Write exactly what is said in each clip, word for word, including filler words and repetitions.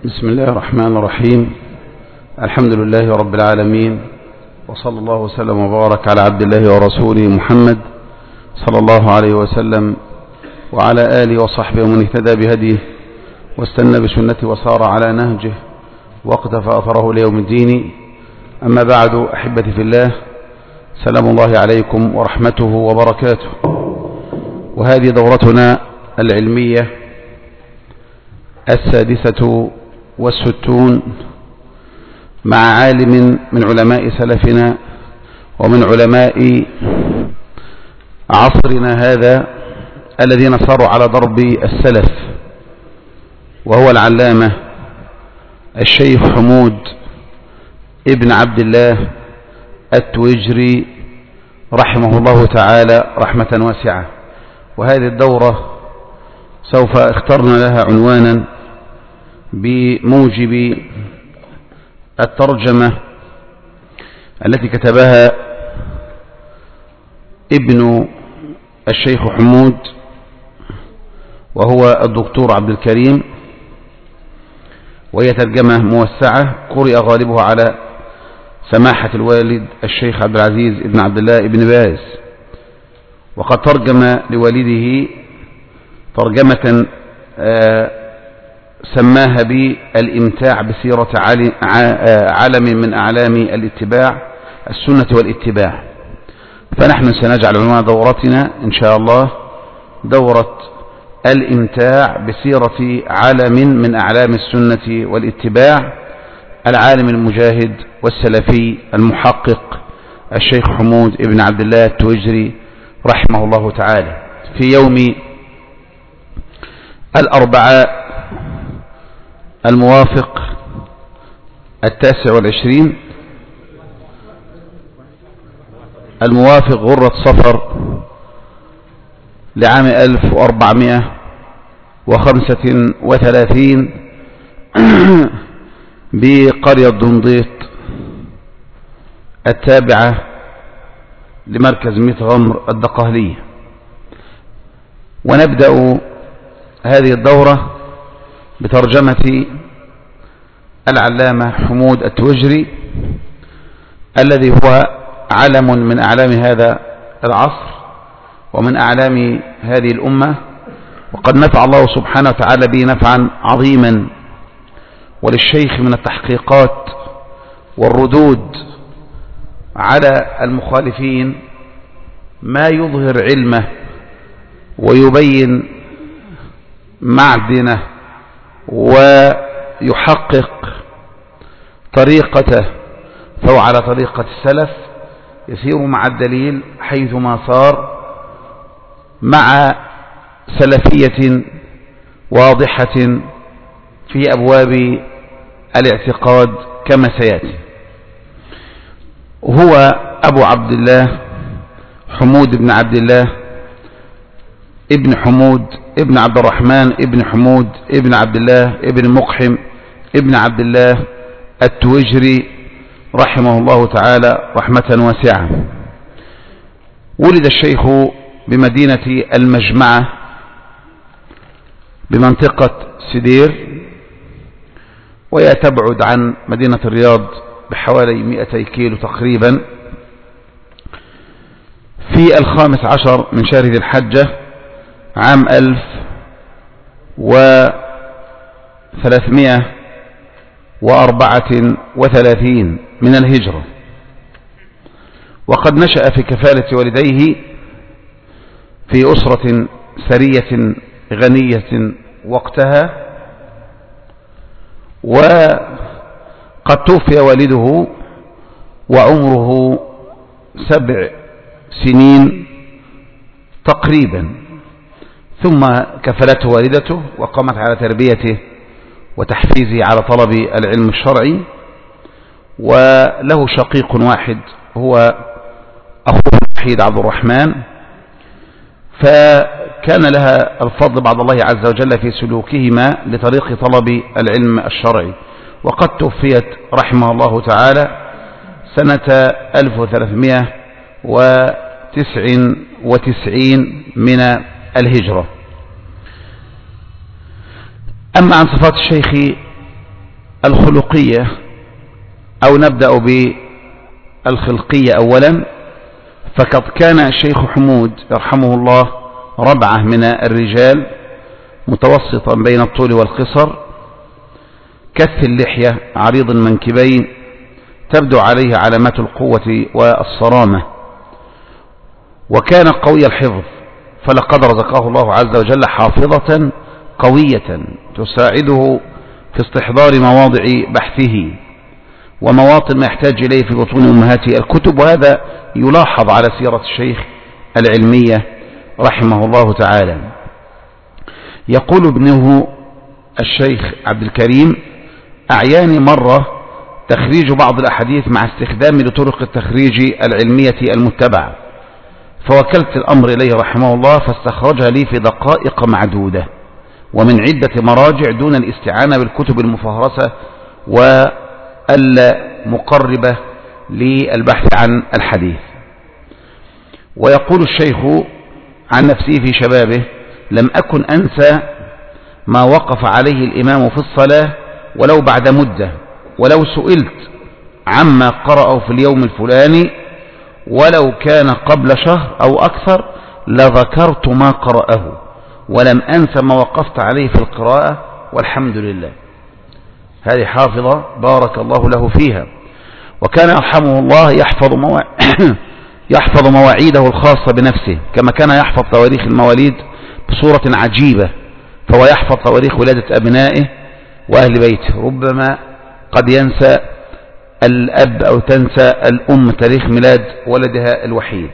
بسم الله الرحمن الرحيم. الحمد لله رب العالمين، وصلى الله وسلم وبارك على عبد الله ورسوله محمد صلى الله عليه وسلم وعلى آله وصحبه ومن اهتدى بهديه واستنى بسنته وصار على نهجه واقتفى أثره ليوم الدين. أما بعد، أحبتي في الله، سلام الله عليكم ورحمته وبركاته. وهذه دورتنا العلمية السادسة والستون مع عالم من علماء سلفنا ومن علماء عصرنا هذا الذين صاروا على ضرب السلف، وهو العلامة الشيخ حمود ابن عبد الله التويجري رحمه الله تعالى رحمة واسعة. وهذه الدورة سوف اخترنا لها عنوانا بموجب الترجمة التي كتبها ابن الشيخ حمود وهو الدكتور عبد الكريم، وهي ترجمة موسعة قرئ غالبها على سماحة الوالد الشيخ عبد العزيز ابن عبد الله ابن باز، وقد ترجم لوالده ترجمة سماها بالإمتاع بسيرة علم من أعلام الاتباع، السنة والاتباع. فنحن سنجعل عنوان دورتنا إن شاء الله دورة الإمتاع بسيرة علم من أعلام السنة والاتباع، العالم المجاهد والسلفي المحقق الشيخ حمود ابن عبد الله التويجري رحمه الله تعالى، في يوم الأربعاء الموافق التاسع والعشرين الموافق غرة صفر لعام ألف وأربعمائة وخمسة وثلاثين بقرية دنديط التابعة لمركز ميت غمر الدقهلية. ونبدأ هذه الدورة بترجمة العلامة حمود التويجري الذي هو علم من أعلام هذا العصر ومن أعلام هذه الأمة، وقد نفع الله سبحانه وتعالى به نفعا عظيما. وللشيخ من التحقيقات والردود على المخالفين ما يظهر علمه ويبين معدنه ويحقق طريقته، فهو على طريقة السلف يسير مع الدليل حيثما صار، مع سلفية واضحة في أبواب الاعتقاد كما سيأتي. هو أبو عبد الله حمود بن عبد الله ابن حمود ابن عبد الرحمن ابن حمود ابن عبد الله ابن مقحم ابن عبد الله التويجري رحمه الله تعالى رحمة واسعة. ولد الشيخ بمدينة المجمعة بمنطقة سدير، وهي تبعد عن مدينة الرياض بحوالي مئتي كيلو تقريبا، في الخامس عشر من شهر ذي الحجة عام ألف وثلاثمائة وأربعة وثلاثين من الهجرة. وقد نشأ في كفالة والديه في أسرة ثرية غنية وقتها، وقد توفي والده وعمره سبع سنين تقريبا، ثم كفلته والدته وقامت على تربيته وتحفيزه على طلب العلم الشرعي. وله شقيق واحد هو أخوه الوحيد عبد الرحمن، فكان لها الفضل بعد الله عز وجل في سلوكهما لطريق طلب العلم الشرعي. وقد توفيت رحمه الله تعالى سنة ألف وثلاثمائة وتسعة وتسعين من الهجرة. أما عن صفات الشيخ الخلقية، أو نبدأ بالخلقية أولا. فقد كان الشيخ حمود يرحمه الله ربعة من الرجال، متوسطا بين الطول والقصر، كث اللحية، عريض المنكبين، تبدو عليه علامات القوة والصرامة، وكان قوي الحفظ، فلقد رزقه الله عز وجل حافظة قوية تساعده في استحضار مواضع بحثه ومواطن ما يحتاج إليه في بطون أمهات الكتب. وهذا يلاحظ على سيرة الشيخ العلمية رحمه الله تعالى. يقول ابنه الشيخ عبد الكريم: أعياني مرة تخريج بعض الأحاديث مع استخدام لطرق التخريج العلمية المتبعة، فوكلت الأمر إليه رحمه الله فاستخرجها لي في دقائق معدودة ومن عدة مراجع دون الاستعانة بالكتب المفهرسة والمقربة للبحث عن الحديث. ويقول الشيخ عن نفسه في شبابه: لم أكن أنسى ما وقف عليه الإمام في الصلاة ولو بعد مدة، ولو سئلت عما قرأه في اليوم الفلاني ولو كان قبل شهر أو أكثر لذكرت ما قرأه، ولم أنسى ما وقفت عليه في القراءة، والحمد لله. هذه حافظة بارك الله له فيها. وكان يرحمه الله يحفظ, موا... يحفظ مواعيده الخاصة بنفسه، كما كان يحفظ تواريخ المواليد بصورة عجيبة، فهو يحفظ تواريخ ولادة أبنائه وأهل بيته. ربما قد ينسى الأب أو تنسى الأم تاريخ ميلاد ولدها الوحيد.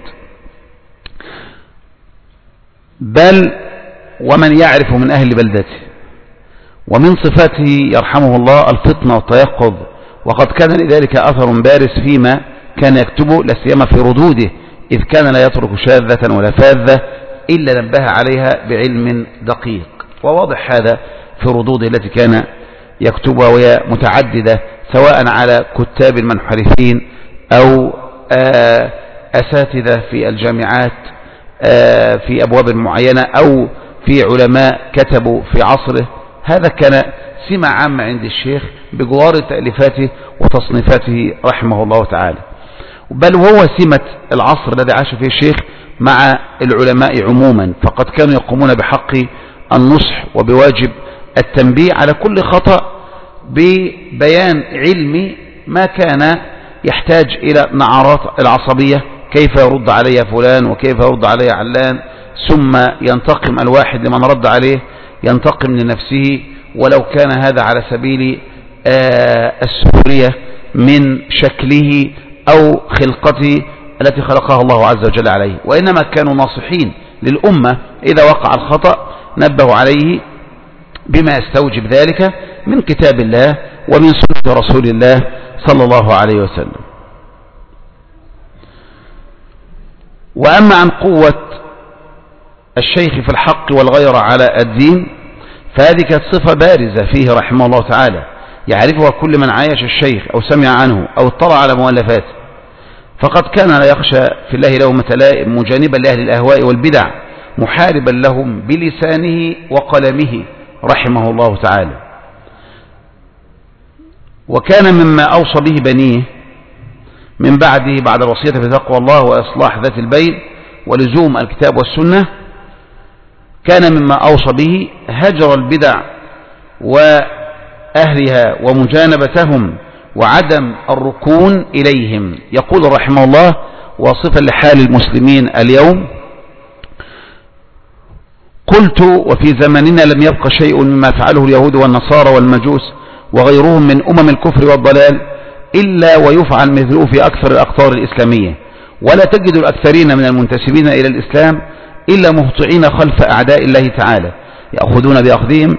بل ومن يعرف من أهل بلدته. ومن صفاته يرحمه الله الفطنة والتيقظ، وقد كان لذلك أثر بارز فيما كان يكتبه، لا سيما في ردوده، إذ كان لا يترك شاذة ولا فاذة إلا نبه عليها بعلم دقيق. وواضح هذا في ردوده التي كان يكتبها، وهي متعددة، سواء على كتاب المنحرفين أو أساتذة في الجامعات في أبواب معينة أو في علماء كتبوا في عصره. هذا كان سمة عامة عند الشيخ بجوار تأليفاته وتصنيفاته رحمه الله تعالى، بل وهو سمة العصر الذي عاش فيه الشيخ مع العلماء عموما، فقد كانوا يقومون بحق النصح وبواجب التنبيه على كل خطأ ببيان علمي ما كان يحتاج إلى نعرات العصبية، كيف يرد علي فلان وكيف يرد علي علان، ثم ينتقم الواحد لمن رد عليه، ينتقم لنفسه ولو كان هذا على سبيل السخرية من شكله أو خلقته التي خلقها الله عز وجل عليه. وإنما كانوا ناصحين للأمة إذا وقع الخطأ نبهوا عليه بما يستوجب ذلك من كتاب الله ومن سنة رسول الله صلى الله عليه وسلم. وأما عن قوة الشيخ في الحق والغيرة على الدين فهذه كانت صفة بارزة فيه رحمه الله تعالى، يعرفها كل من عايش الشيخ أو سمع عنه أو اطلع على مؤلفاته، فقد كان لا يخشى في الله لومة لائم، مجانبا لأهل الأهواء والبدع، محاربا لهم بلسانه وقلمه رحمه الله تعالى. وكان مما أوصى به بنيه من بعده بعد الوصية بتقوى الله وإصلاح ذات البين ولزوم الكتاب والسنة، كان مما أوصى به هجر البدع وأهلها ومجانبتهم وعدم الركون إليهم. يقول رحمه الله واصفا لحال المسلمين اليوم: قلت وفي زماننا لم يبق شيء مما فعله اليهود والنصارى والمجوس وغيرهم من أمم الكفر والضلال إلا ويفعل مثله في أكثر الأقطار الإسلامية، ولا تجد الأكثرين من المنتسبين إلى الإسلام إلا مهطعين خلف أعداء الله تعالى، يأخذون بأخذهم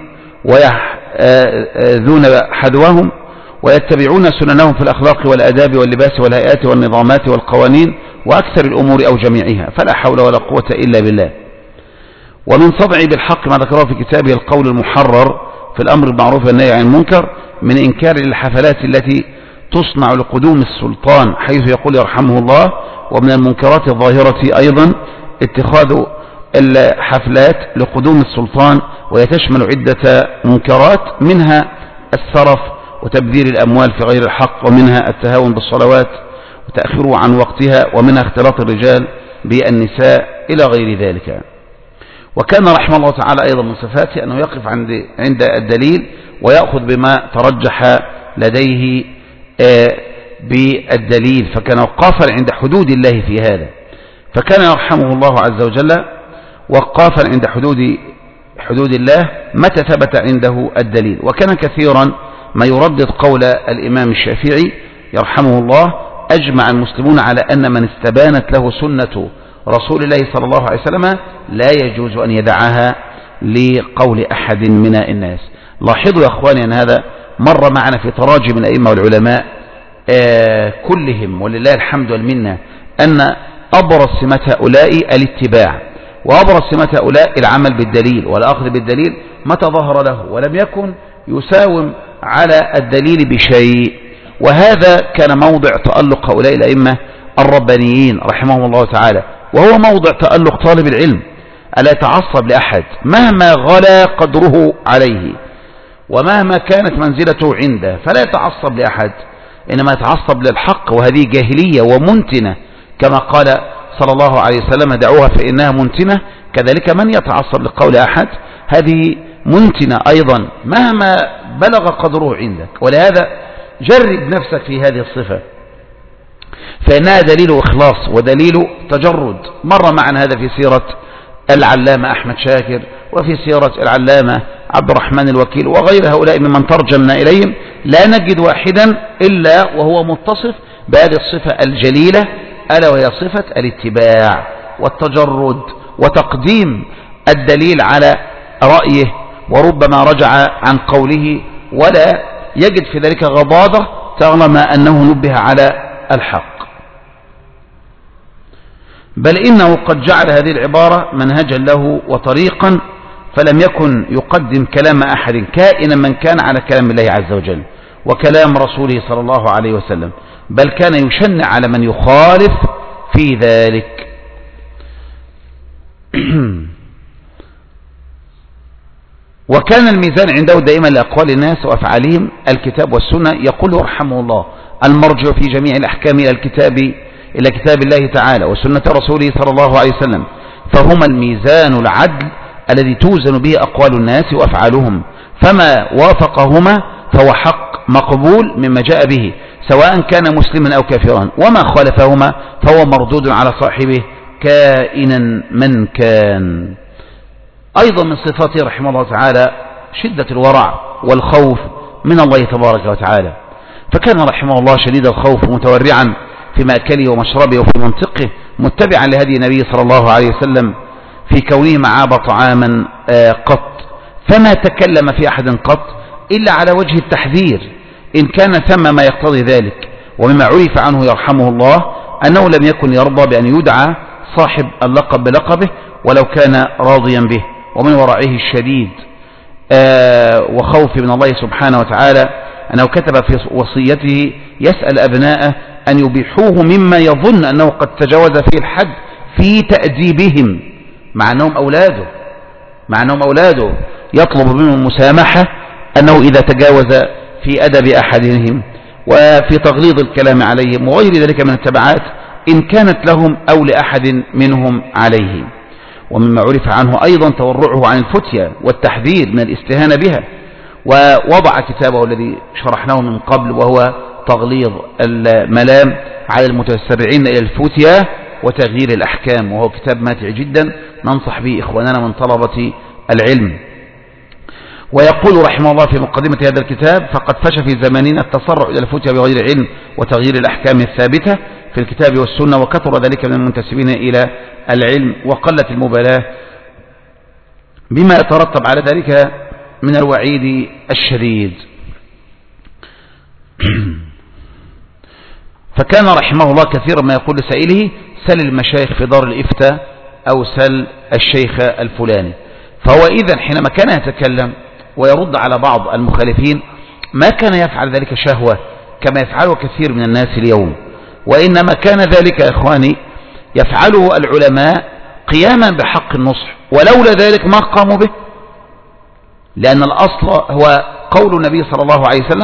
ويحذون حذوهم ويتبعون سننهم في الأخلاق والأداب واللباس والهيئات والنظامات والقوانين وأكثر الأمور أو جميعها، فلا حول ولا قوة إلا بالله. ومن صدعي بالحق ما ذكره في كتابه القول المحرر في الأمر بالمعروف والنهي عن المنكر من إنكار للحفلات التي تصنع لقدوم السلطان، حيث يقول يرحمه الله: ومن المنكرات الظاهرة أيضا اتخاذ الحفلات لقدوم السلطان، ويتشمل عدة منكرات منها السرف وتبذير الأموال في غير الحق، ومنها التهاون بالصلوات وتأخيره عن وقتها، ومنها اختلاط الرجال بالنساء إلى غير ذلك. وكان رحمه الله تعالى أيضا من صفاته أنه يقف عند عند الدليل ويأخذ بما ترجح لديه بالدليل، فكان وقافا عند حدود الله في هذا، فكان يرحمه الله عز وجل وقافا عند حدود حدود الله متى ثبت عنده الدليل. وكان كثيرا ما يردد قول الإمام الشافعي يرحمه الله: أجمع المسلمون على أن من استبانت له سنة رسول الله صلى الله عليه وسلم لا يجوز أن يدعها لقول أحد من الناس. لاحظوا يا أخواني أن هذا مر معنا في تراجم الأئمة والعلماء آه كلهم ولله الحمد والمنة، أن أبرز سمة هؤلاء الاتباع، وأبرز سمة هؤلاء العمل بالدليل والأخذ بالدليل متى ظهر له، ولم يكن يساوم على الدليل بشيء. وهذا كان موضع تألق هؤلاء الأئمة الربانيين رحمهم الله تعالى، وهو موضع تألق طالب العلم، ألا يتعصب لأحد مهما غلا قدره عليه ومهما كانت منزلته عنده، فلا يتعصب لأحد، إنما يتعصب للحق، وهذه جاهلية ومنتنة، كما قال صلى الله عليه وسلم: دعوها فإنها منتنة. كذلك من يتعصب لقول أحد هذه منتنة أيضا مهما بلغ قدره عندك. ولهذا جرب نفسك في هذه الصفة، فإنها دليل إخلاص ودليل تجرد. مر معنا هذا في سيرة العلامة أحمد شاكر، وفي سيرة العلامة عبد الرحمن الوكيل، وغير هؤلاء ممن ترجمنا إليهم، لا نجد واحدا إلا وهو متصف بهذه الصفة الجليلة، ألا وهي صفة الاتباع والتجرد وتقديم الدليل على رأيه، وربما رجع عن قوله ولا يجد في ذلك غضاضة طالما أنه نبه على الحق. بل إنه قد جعل هذه العبارة منهجا له وطريقا، فلم يكن يقدم كلام أحد كائنا من كان على كلام الله عز وجل وكلام رسوله صلى الله عليه وسلم، بل كان يشنع على من يخالف في ذلك. وكان الميزان عنده دائما لأقوال الناس وأفعالهم الكتاب والسنة. يقول رحمه الله: المرجع في جميع الأحكام إلى الكتاب إلى كتاب الله تعالى وسنة رسوله صلى الله عليه وسلم، فهما الميزان العدل الذي توزن به أقوال الناس وأفعالهم، فما وافقهما فهو حق مقبول مما جاء به، سواء كان مسلما أو كافرا، وما خالفهما فهو مردود على صاحبه كائنا من كان. أيضا من صفاته رحمه الله تعالى شدة الورع والخوف من الله تبارك وتعالى، فكان رحمه الله شديد الخوف متورعا في مأكله ومشربه وفي منطقه، متبعا لهدي النبي صلى الله عليه وسلم في كونه معاب طعاما قط، فما تكلم في أحد قط إلا على وجه التحذير إن كان ثم ما يقتضي ذلك. ومما عرف عنه يرحمه الله أنه لم يكن يرضى بأن يدعى صاحب اللقب بلقبه ولو كان راضيا به. ومن ورعه الشديد وخوف من الله سبحانه وتعالى أنه كتب في وصيته يسأل أبناءه أن يبيحوه مما يظن أنه قد تجاوز فيه الحد في تأديبهم، مع أنهم أولاده مع أنهم أولاده يطلب منهم مسامحة أنه إذا تجاوز في أدب أحدهم وفي تغليظ الكلام عليهم وغير ذلك من التبعات إن كانت لهم أو لأحد منهم عليه. ومما عرف عنه أيضا تورعه عن الفتية والتحذير من الاستهانة بها، ووضع كتابه الذي شرحناه من قبل وهو تغليظ الملام على المتسرعين إلى الفتية وتغيير الأحكام، وهو كتاب ماتع جدا ننصح به إخواننا من طلبة العلم. ويقول رحمه الله في مقدمة هذا الكتاب: فقد فشى في زماننا التسرع إلى الفتية بغير علم وتغيير الأحكام الثابتة في الكتاب والسنة، وكثر ذلك من المنتسبين إلى العلم، وقلت المبالاة بما يترتب على ذلك من الوعيد الشديد. فكان رحمه الله كثيرا ما يقول لسائله: سل المشايخ في دار الإفتاء أو سل الشيخ الفلاني. فهو إذن حينما كان يتكلم ويرد على بعض المخالفين ما كان يفعل ذلك شهوة كما يفعله كثير من الناس اليوم، وإنما كان ذلك يا إخواني يفعله العلماء قياما بحق النصح، ولولا ذلك ما قاموا به، لأن الأصل هو قول النبي صلى الله عليه وسلم: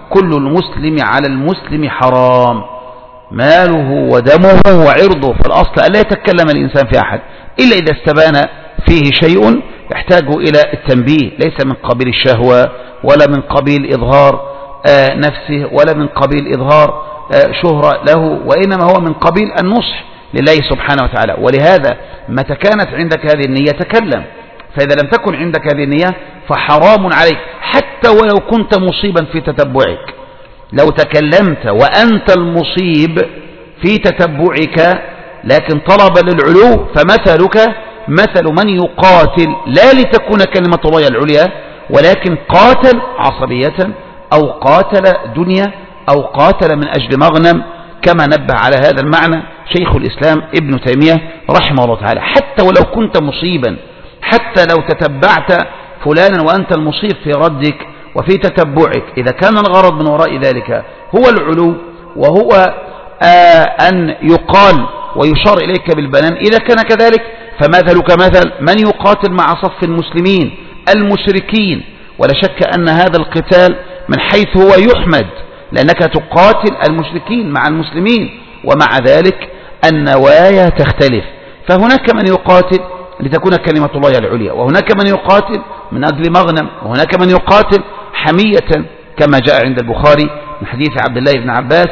كل المسلم على المسلم حرام، ماله ودمه وعرضه، في الأصل ألا يتكلم الإنسان في أحد إلا إذا استبان فيه شيء يحتاج إلى التنبيه، ليس من قبيل الشهوة ولا من قبيل إظهار آه نفسه ولا من قبيل إظهار آه شهرة له، وإنما هو من قبيل النصح لله سبحانه وتعالى. ولهذا متى كانت عندك هذه النية تكلم، فإذا لم تكن عندك هذه النية فحرام عليك حتى ولو كنت مصيبا في تتبعك. لو تكلمت وأنت المصيب في تتبعك لكن طلب للعلو فمثلك مثل من يقاتل لا لتكون كلمة الله العليا، ولكن قاتل عصبية أو قاتل دنيا أو قاتل من أجل مغنم، كما نبه على هذا المعنى شيخ الإسلام ابن تيمية رحمه الله تعالى. حتى ولو كنت مصيبا، حتى لو تتبعت فلانا وأنت المصيب في ردك وفي تتبعك، إذا كان الغرض من وراء ذلك هو العلو وهو آه أن يقال ويشار إليك بالبنان، إذا كان كذلك فمثلك مثل من يقاتل مع صف المسلمين المشركين. ولا شك أن هذا القتال من حيث هو يحمد، لأنك تقاتل المشركين مع المسلمين، ومع ذلك النوايا تختلف. فهناك من يقاتل لتكون كلمة الله العليا، وهناك من يقاتل من أجل مغنم، وهناك من يقاتل حمية، كما جاء عند البخاري من حديث عبد الله بن عباس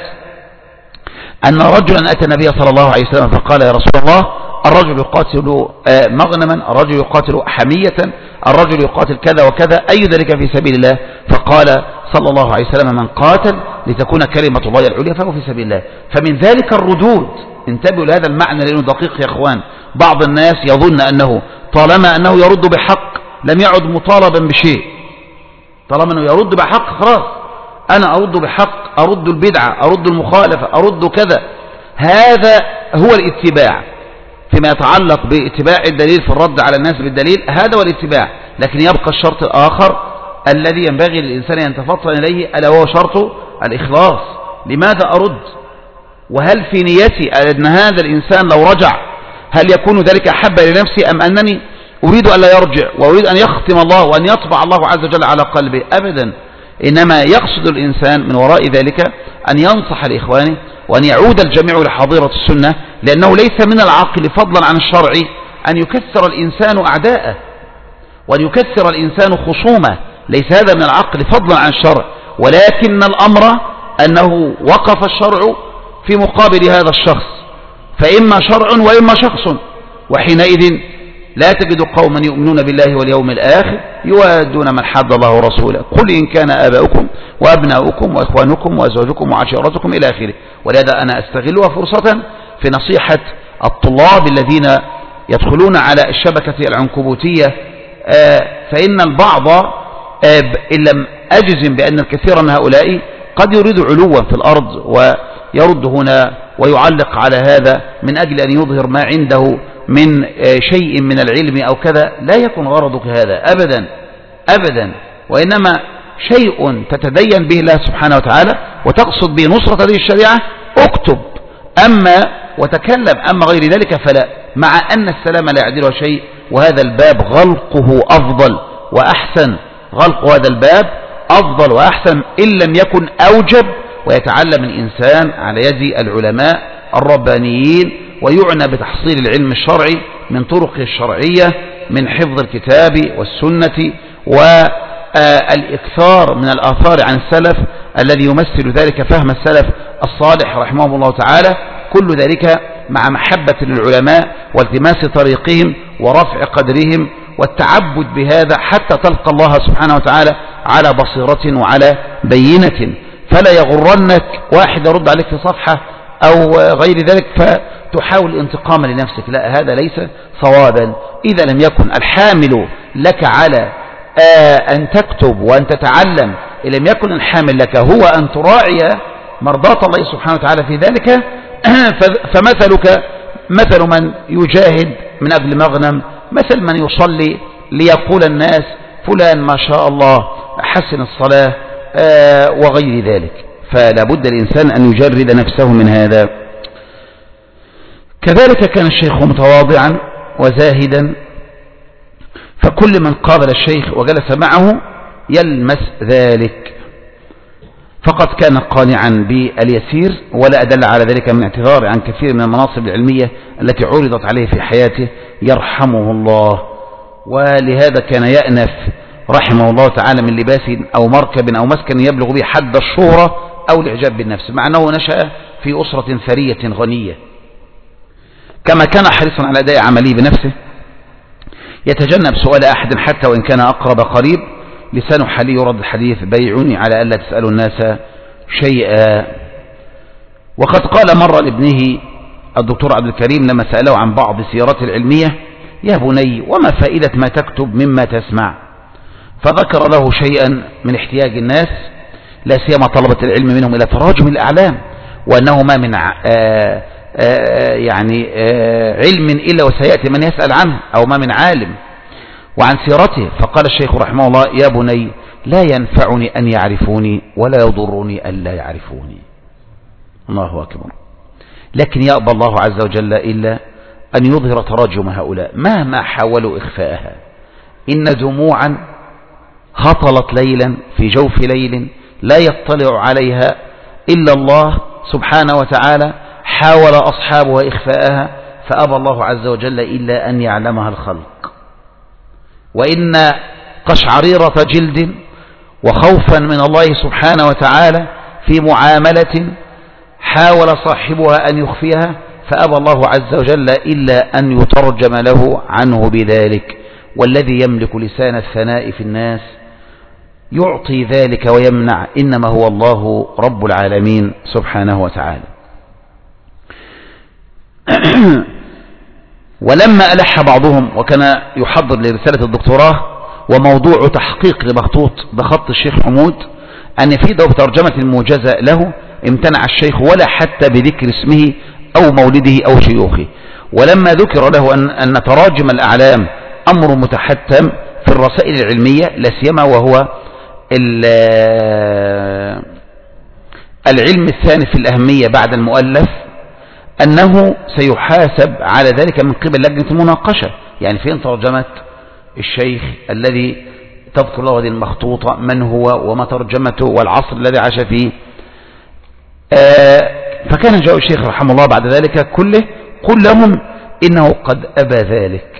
أن رجلا أتى النبي صلى الله عليه وسلم فقال: يا رسول الله، الرجل يقاتل مغنما، الرجل يقاتل حمية، الرجل يقاتل كذا وكذا، أي ذلك في سبيل الله؟ فقال صلى الله عليه وسلم: من قاتل لتكون كلمة الله العليا فهو في سبيل الله. فمن ذلك الردود، انتبهوا لهذا المعنى لأنه دقيق يا أخوان. بعض الناس يظن أنه طالما أنه يرد بحق لم يعد مطالبا بشيء، طالما أنه يرد بحق خلاص، أنا أرد بحق، أرد البدعة، أرد المخالفة، أرد كذا. هذا هو الاتباع فيما يتعلق باتباع الدليل في الرد على الناس بالدليل، هذا هو الاتباع. لكن يبقى الشرط الآخر الذي ينبغي للإنسان أن يتفطن إليه، ألا وهو شرط الإخلاص. لماذا أرد؟ وهل في نيتي أن هذا الإنسان لو رجع هل يكون ذلك أحب لنفسي، أم أنني أريد أن لا يرجع وأريد أن يختم الله وأن يطبع الله عز وجل على قلبه؟ أبدا، إنما يقصد الإنسان من وراء ذلك أن ينصح لإخوانه وأن يعود الجميع لحضيرة السنة، لأنه ليس من العقل فضلا عن الشرع أن يكسر الإنسان أعداءه وأن يكسر الإنسان خصومه، ليس هذا من العقل فضلا عن الشرع، ولكن الأمر أنه وقف الشرع في مقابل هذا الشخص، فإما شرع وإما شخص، وحينئذ لا تجد قوما يؤمنون بالله واليوم الآخر يوادون من حد الله ورسوله، قل إن كان آباؤكم وأبناؤكم وإخوانكم وأزواجكم وعشيرتكم إلى آخره. ولهذا أنا أستغلها فرصة في نصيحة الطلاب الذين يدخلون على الشبكة العنكبوتية، فإن البعض إن لم أجزم بأن الكثير من هؤلاء قد يريد علوا في الأرض ويرد هنا ويعلق على هذا من أجل أن يظهر ما عنده من شيء من العلم أو كذا. لا يكون غرضك هذا أبدا أبدا، وإنما شيء تتدين به الله سبحانه وتعالى وتقصد به نصرة هذه الشريعة، اكتب أما وتكلم، أما غير ذلك فلا، مع أن السلام لا يعدله شيء، وهذا الباب غلقه أفضل وأحسن، غلق هذا الباب أفضل وأحسن إن لم يكن أوجب، ويتعلم الإنسان على يد العلماء الربانيين ويعنى بتحصيل العلم الشرعي من طرقه الشرعية، من حفظ الكتاب والسنة والإكثار من الآثار عن السلف الذي يمثل ذلك فهم السلف الصالح رحمهم الله تعالى. كل ذلك مع محبة للعلماء والتماس طريقهم ورفع قدرهم والتعبد بهذا حتى تلقى الله سبحانه وتعالى على بصيرة وعلى بينة. فلا يغرنك واحد يرد عليك في صفحة أو غير ذلك فتحاول الانتقام لنفسك، لا، هذا ليس صوابا. إذا لم يكن الحامل لك على أن تكتب وأن تتعلم، إن لم يكن الحامل لك هو أن تراعي مرضاة الله سبحانه وتعالى في ذلك، فمثلك مثل من يجاهد من أجل مغنم، مثل من يصلي ليقول الناس فلان ما شاء الله حسن الصلاة وغير ذلك. فلا بد الإنسان أن يجرد نفسه من هذا. كذلك كان الشيخ متواضعا وزاهدا، فكل من قابل الشيخ وجلس معه يلمس ذلك. فقط كان قانعا باليسير، ولا أدل على ذلك من اعتذار عن كثير من المناصب العلمية التي عرضت عليه في حياته يرحمه الله. ولهذا كان يأنف رحمه الله تعالى من لباس أو مركب أو مسكن يبلغ به حد الشهرة أو الإعجاب بالنفس، مع أنه نشأ في أسرة ثرية غنية. كما كان حريصا على أداء عمله بنفسه، يتجنب سؤال أحد حتى وإن كان أقرب قريب. لسان حالي يرد الحديث بيعوني على ألا تسألوا الناس شيئا. وقد قال مرة لابنه الدكتور عبد الكريم لما سأله عن بعض سيرته العلمية: يا بني، وما فائدة ما تكتب مما تسمع؟ فذكر له شيئا من احتياج الناس لا سيما طلبة العلم منهم إلى تراجم الأعلام، وأنه ما من آآ آآ يعني آآ علم إلا وسيأتي من يسأل عنه، أو ما من عالم وعن سيرته. فقال الشيخ رحمه الله: يا بني، لا ينفعني أن يعرفوني ولا يضرني أن لا يعرفوني. الله أكبر. لكن يأبى الله عز وجل إلا أن يظهر تراجم هؤلاء مهما حاولوا إخفاءها. إن دموعا هطلت ليلا في جوف ليل لا يطلع عليها إلا الله سبحانه وتعالى، حاول أصحابها إخفاءها فأبى الله عز وجل إلا أن يعلمها الخلق. وإن قشعريرة جلد وخوفا من الله سبحانه وتعالى في معاملة حاول صاحبها أن يخفيها فأبى الله عز وجل إلا أن يترجم له عنه بذلك. والذي يملك لسان الثناء في الناس يعطي ذلك ويمنع، إنما هو الله رب العالمين سبحانه وتعالى. ولما ألح بعضهم وكان يحضر لرسالة الدكتوراه وموضوع تحقيق لمخطوط بخط الشيخ حمود أن يفيده بترجمة موجزة له، امتنع الشيخ ولا حتى بذكر اسمه أو مولده أو شيوخه. ولما ذكر له أن, أن تراجم الأعلام أمر متحتم في الرسائل العلمية، لا سيما وهو العلم الثاني في الأهمية بعد المؤلف، أنه سيحاسب على ذلك من قبل لجنة المناقشة. يعني فين ترجمة الشيخ الذي تذكر له هذه المخطوطة، من هو وما ترجمته والعصر الذي عاش فيه. فكان جاء الشيخ رحمه الله بعد ذلك كله: قل لهم إنه قد أبى ذلك.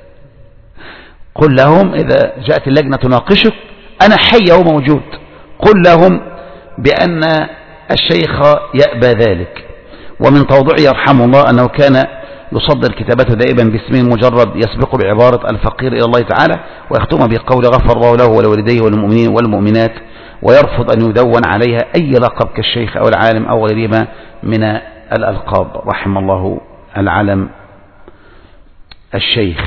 قل لهم إذا جاءت اللجنة تناقشك أنا حي وموجود، قل لهم بأن الشيخ يأبى ذلك. ومن تواضعه يرحمه الله أنه كان يصدر كتابته دائما باسمه المجرد، يسبق بعبارة الفقير إلى الله تعالى، ويختم بقول غفر الله له ولوالديه والمؤمنين والمؤمنات، ويرفض أن يدون عليها أي لقب كالشيخ أو العالم أو غيرهما من الألقاب. رحم الله العالم الشيخ.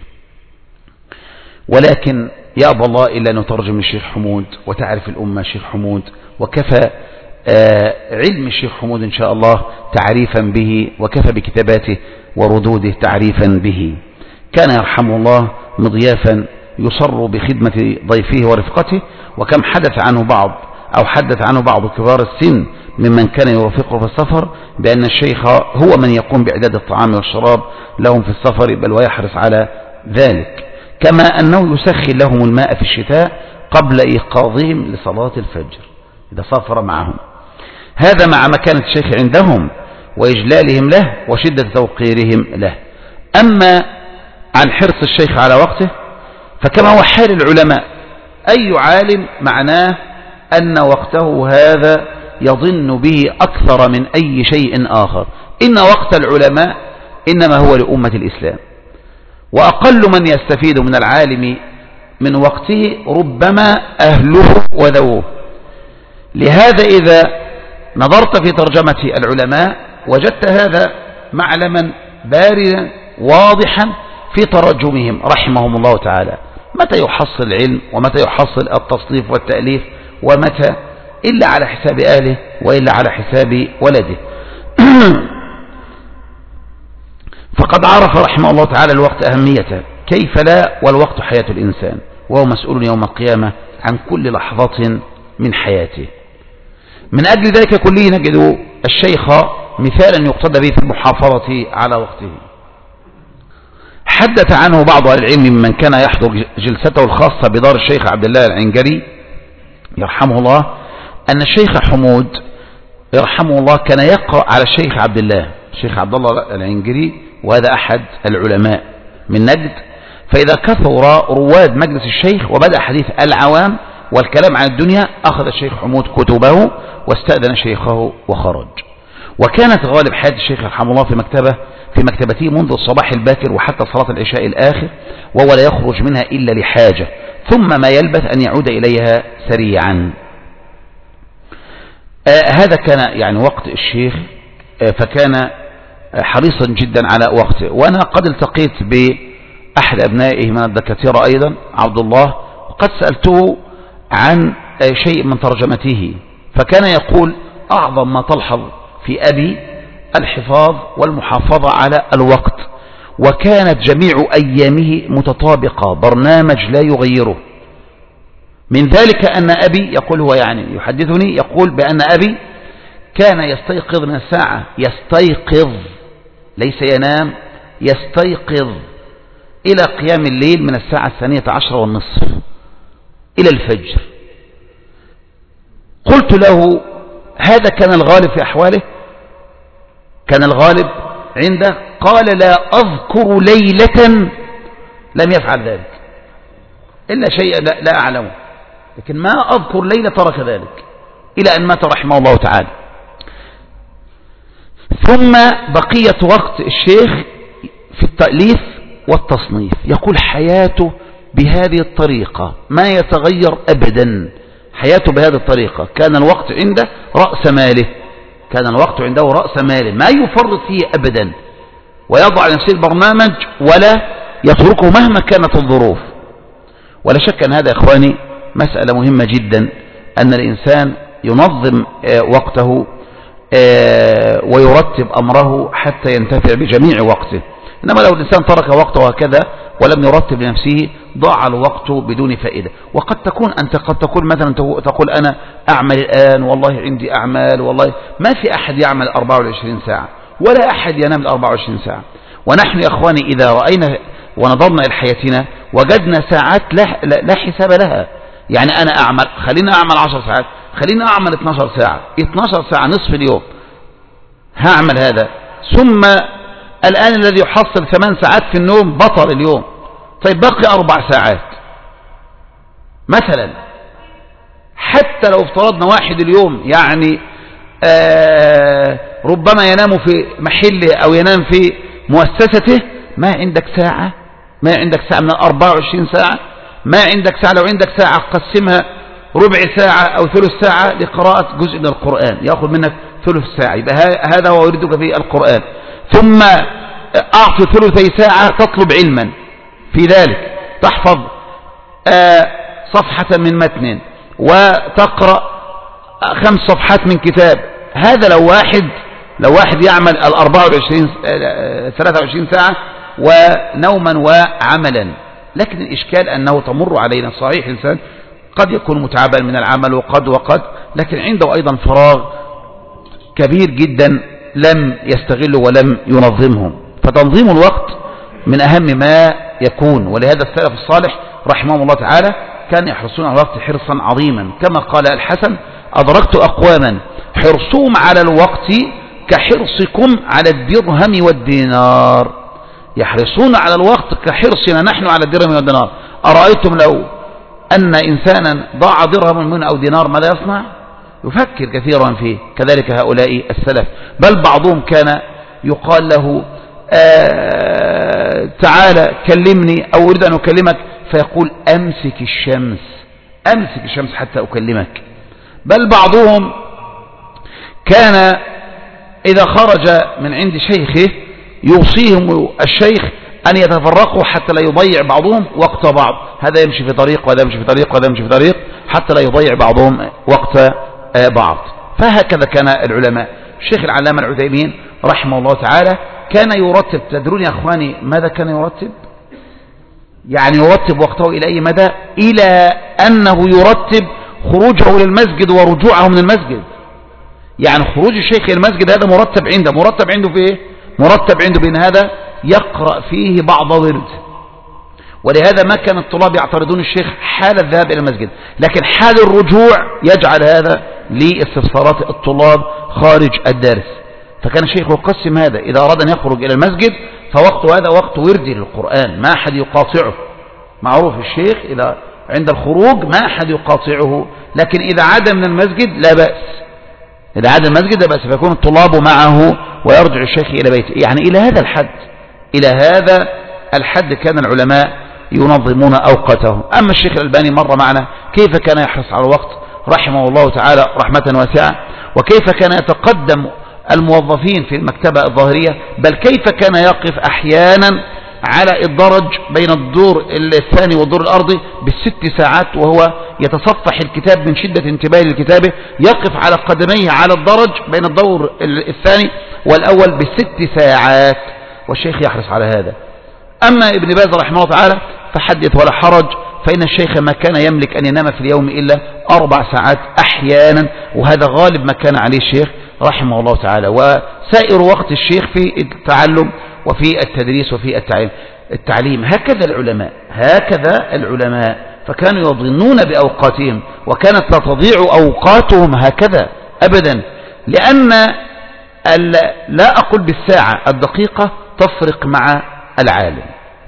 ولكن يأبى الله إلا أن نترجم الشيخ حمود وتعرف الأمة الشيخ حمود، وكفى آه علم الشيخ حمود إن شاء الله تعريفا به، وكفى بكتاباته وردوده تعريفا به. كان يرحمه الله مضيافا يصر بخدمة ضيفه ورفقته، وكم حدث عنه بعض أو حدث عنه بعض كبار السن ممن كان يرافقه في السفر بأن الشيخ هو من يقوم بإعداد الطعام والشراب لهم في السفر، بل ويحرص على ذلك. كما أنه يسخن لهم الماء في الشتاء قبل إيقاظهم لصلاة الفجر إذا سافر معهم. هذا مع مكانة الشيخ عندهم وإجلالهم له وشدة توقيرهم له. أما عن حرص الشيخ على وقته فكما هو حال العلماء، أي عالم معناه أن وقته هذا يظن به أكثر من أي شيء آخر. إن وقت العلماء إنما هو لأمة الإسلام، وأقل من يستفيد من العالم من وقته ربما أهله وذووه. لهذا إذا نظرت في ترجمة العلماء وجدت هذا معلما بارزا واضحا في ترجمهم رحمهم الله تعالى. متى يحصل العلم ومتى يحصل التصنيف والتأليف، ومتى إلا على حساب أهله وإلا على حساب ولده. فقد عرف رحمه الله تعالى الوقت أهميته، كيف لا، والوقت حياة الإنسان وهو مسؤول يوم القيامة عن كل لحظة من حياته. من أجل ذلك كله نجد الشيخ مثالا يقتدى به في المحافظة على وقته. حدث عنه بعض العلم ممن كان يحضر جلسته الخاصة بدار الشيخ عبد الله العنجري يرحمه الله أن الشيخ حمود يرحمه الله كان يقرأ على الشيخ عبد الله الشيخ عبد الله العنجري، وهذا أحد العلماء من نجد. فإذا كثر رواد مجلس الشيخ وبدأ حديث العوام والكلام عن الدنيا أخذ الشيخ حمود كتبه واستأذن شيخه وخرج. وكانت غالب حياة الشيخ رحمه الله في مكتبه في مكتبته منذ الصباح الباكر وحتى صلاة العشاء الآخر، وهو لا يخرج منها إلا لحاجة، ثم ما يلبث أن يعود إليها سريعا. آه هذا كان يعني وقت الشيخ، آه فكان حريصا جدا على وقته. وأنا قد التقيت بأحد أبنائه من الدكاترة أيضا عبد الله، وقد سألته عن شيء من ترجمته، فكان يقول أعظم ما تلحظ في أبي الحفاظ والمحافظة على الوقت، وكانت جميع أيامه متطابقة، برنامج لا يغيره. من ذلك أن أبي يقول، هو يعني يحدثني يقول بأن أبي كان يستيقظ من الساعة يستيقظ ليس ينام يستيقظ إلى قيام الليل من الساعة الثانية عشر والنصف إلى الفجر. قلت له هذا كان الغالب في أحواله؟ كان الغالب عنده؟ قال لا أذكر ليلة لم يفعل ذلك إلا شيء لا, لا أعلمه، لكن ما أذكر ليلة ترك ذلك إلى أن مات رحمه الله تعالى. ثم بقية وقت الشيخ في التأليف والتصنيف، يقول حياته بهذه الطريقة ما يتغير أبدا، حياته بهذه الطريقة. كان الوقت عنده رأس ماله، كان الوقت عنده رأس ماله ما يفرط فيه أبدا، ويضع لنفسه البرنامج ولا يتركه مهما كانت الظروف. ولا شك أن هذا يا إخواني مسألة مهمة جدا، أن الإنسان ينظم وقته ويرتب أمره حتى ينتفع بجميع وقته. إنما لو الإنسان ترك وقته هكذا ولم يرتب لنفسه ضاع الوقت بدون فائدة. وقد تكون أنت قد تقول مثلا تقول أنا أعمل الآن، والله عندي أعمال، والله ما في أحد يعمل أربعة وعشرين ساعة ولا أحد ينام أربعة وعشرين ساعة. ونحن يا أخواني إذا رأينا ونظرنا إلى حياتنا وجدنا ساعات لا, لا حساب لها. يعني أنا أعمل، خلينا أعمل عشر ساعات، خلينا أعمل اثناشر ساعة، اثناشر ساعة نصف اليوم هعمل هذا. ثم الآن الذي يحصل ثمان ساعات في النوم بطل اليوم، طيب بقي أربع ساعات مثلا. حتى لو افترضنا واحد اليوم يعني آه ربما ينام في محله أو ينام في مؤسسته، ما عندك ساعة، ما عندك ساعة من الأربعة وعشرين ساعة، ما عندك ساعة. لو عندك ساعة قسمها ربع ساعة أو ثلث ساعة لقراءة جزء من القرآن، يأخذ منك ثلث ساعة، يبقى هذا هو يريدك في القرآن. ثم أعطي ثلثي ساعة تطلب علما، في ذلك تحفظ آه صفحة من متن وتقرأ خمس صفحات من كتاب. هذا لو واحد لو واحد يعمل الأربعة وعشرين ثلاثة وعشرين ساعة ونوما وعملا. لكن الإشكال أنه تمر علينا، صحيح إنسان قد يكون متعبا من العمل وقد وقد، لكن عنده أيضا فراغ كبير جدا لم يستغله ولم ينظمه. فتنظيم الوقت من أهم ما يكون. ولهذا السلف الصالح رحمهم الله تعالى كان يحرصون على الوقت حرصا عظيما، كما قال الحسن أدركت أقواما حرصهم على الوقت كحرصكم على الدرهم والدينار. يحرصون على الوقت كحرصنا نحن على الدرهم والدينار. أرأيتم لو أن إنسانا ضاع درهم منه أو دينار ماذا يصنع؟ يفكر كثيرا فيه. كذلك هؤلاء السلف، بل بعضهم كان يقال له آه تعالى كلمني أو أريد أن أكلمك، فيقول أمسك الشمس أمسك الشمس حتى أكلمك. بل بعضهم كان إذا خرج من عند شيخه يوصيهم الشيخ أن يتفرقوا حتى لا يضيع بعضهم وقت بعض، هذا يمشي في طريق وهذا يمشي في طريق وهذا يمشي في طريق حتى لا يضيع بعضهم وقت بعض. فهكذا كان العلماء. الشيخ العلامة العثيمين رحمه الله تعالى كان يرتب. تدرون يا أخواني ماذا كان يرتب؟ يعني يرتب وقته إلى أي مدى؟ إلى أنه يرتب خروجه للمسجد ورجوعه من المسجد. يعني خروج الشيخ إلى المسجد هذا مرتب عنده. مرتب عنده في إيه؟ مرتب عنده بأن هذا يقرأ فيه بعض ورد. ولهذا ما كان الطلاب يعترضون الشيخ حال الذهاب إلى المسجد، لكن حال الرجوع يجعل هذا لاستفسارات الطلاب خارج الدرس. فكان الشيخ يقسم هذا، إذا أراد أن يخرج إلى المسجد فوقت هذا وقت ورد للقرآن، ما أحد يقاطعه، معروف الشيخ إذا عند الخروج ما أحد يقاطعه. لكن إذا عاد من المسجد لا بأس، إذا عاد المسجد لا بأس، فيكون الطلاب معه ويرجع الشيخ إلى بيته. يعني إلى هذا الحد، إلى هذا الحد كان العلماء ينظمون أوقاتهم. أما الشيخ الألباني مر معنا كيف كان يحرص على الوقت رحمه الله تعالى رحمة واسعة، وكيف كان يتقدم الموظفين في المكتبة الظاهرية، بل كيف كان يقف أحيانا على الدرج بين الدور الثاني والدور الأرضي بالست ساعات وهو يتصفح الكتاب من شدة انتباهه لكتابه، يقف على قدميه على الدرج بين الدور الثاني والأول بالست ساعات، والشيخ يحرص على هذا. أما ابن باز رحمه الله تعالى فحدث ولا حرج، فإن الشيخ ما كان يملك أن ينام في اليوم إلا أربع ساعات أحيانا، وهذا غالب ما كان عليه الشيخ رحمه الله تعالى. وسائر وقت الشيخ في التعلم وفي التدريس وفي التعليم. هكذا العلماء، هكذا العلماء فكانوا يظنون بأوقاتهم، وكانت لا تضيع أوقاتهم هكذا أبدا، لأن لا أقول بالساعة، الدقيقة تفرق مع العالم.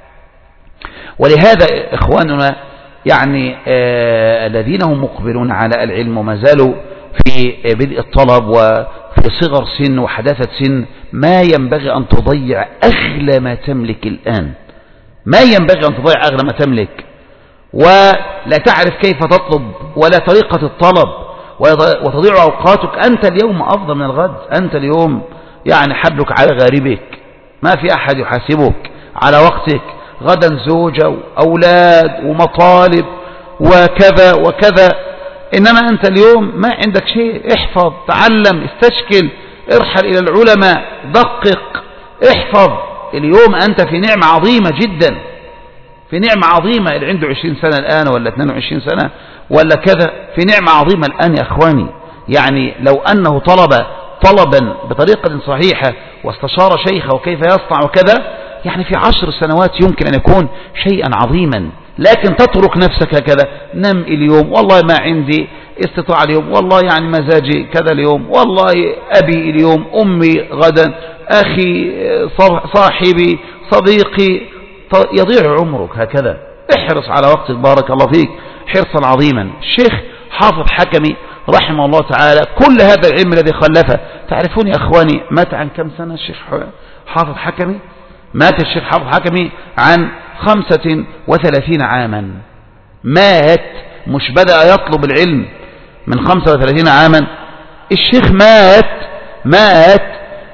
ولهذا إخواننا يعني آه الذين هم مقبلون على العلم وما زالوا في بدء الطلب وفي صغر سن وحداثة سن، ما ينبغي أن تضيع أغلى ما تملك الآن، ما ينبغي أن تضيع أغلى ما تملك، ولا تعرف كيف تطلب ولا طريقة الطلب، وتضيع أوقاتك. أنت اليوم أفضل من الغد، أنت اليوم يعني حبلك على غاربك، ما في أحد يحاسبك على وقتك. غدا زوجة وأولاد ومطالب وكذا وكذا، إنما أنت اليوم ما عندك شيء. احفظ، تعلم، استشكل، ارحل إلى العلماء، دقق، احفظ. اليوم أنت في نعمة عظيمة جدا، في نعمة عظيمة. اللي عنده عشرين سنة الآن ولا اثنين وعشرين سنة ولا كذا في نعمة عظيمة الآن يا أخواني. يعني لو أنه طلب طلبا بطريقة صحيحة واستشار شيخه وكيف يصنع وكذا، يعني في عشر سنوات يمكن أن يكون شيئا عظيما. لكن تترك نفسك هكذا، نم اليوم، والله ما عندي استطاع اليوم، والله يعني مزاجي كذا اليوم، والله أبي اليوم، أمي غدا، أخي، صاحبي، صديقي، يضيع عمرك هكذا. احرص على وقتك بارك الله فيك حرصا عظيما. الشيخ حافظ حكمي رحمه الله تعالى كل هذا العلم الذي خلفه، تعرفون يا أخواني مات عن كم سنة الشيخ حافظ حكمي؟ مات الشيخ حافظ حكمي عن خمسة وثلاثين عاما. مات، مش بدأ يطلب العلم من خمسة وثلاثين عاما، الشيخ مات مات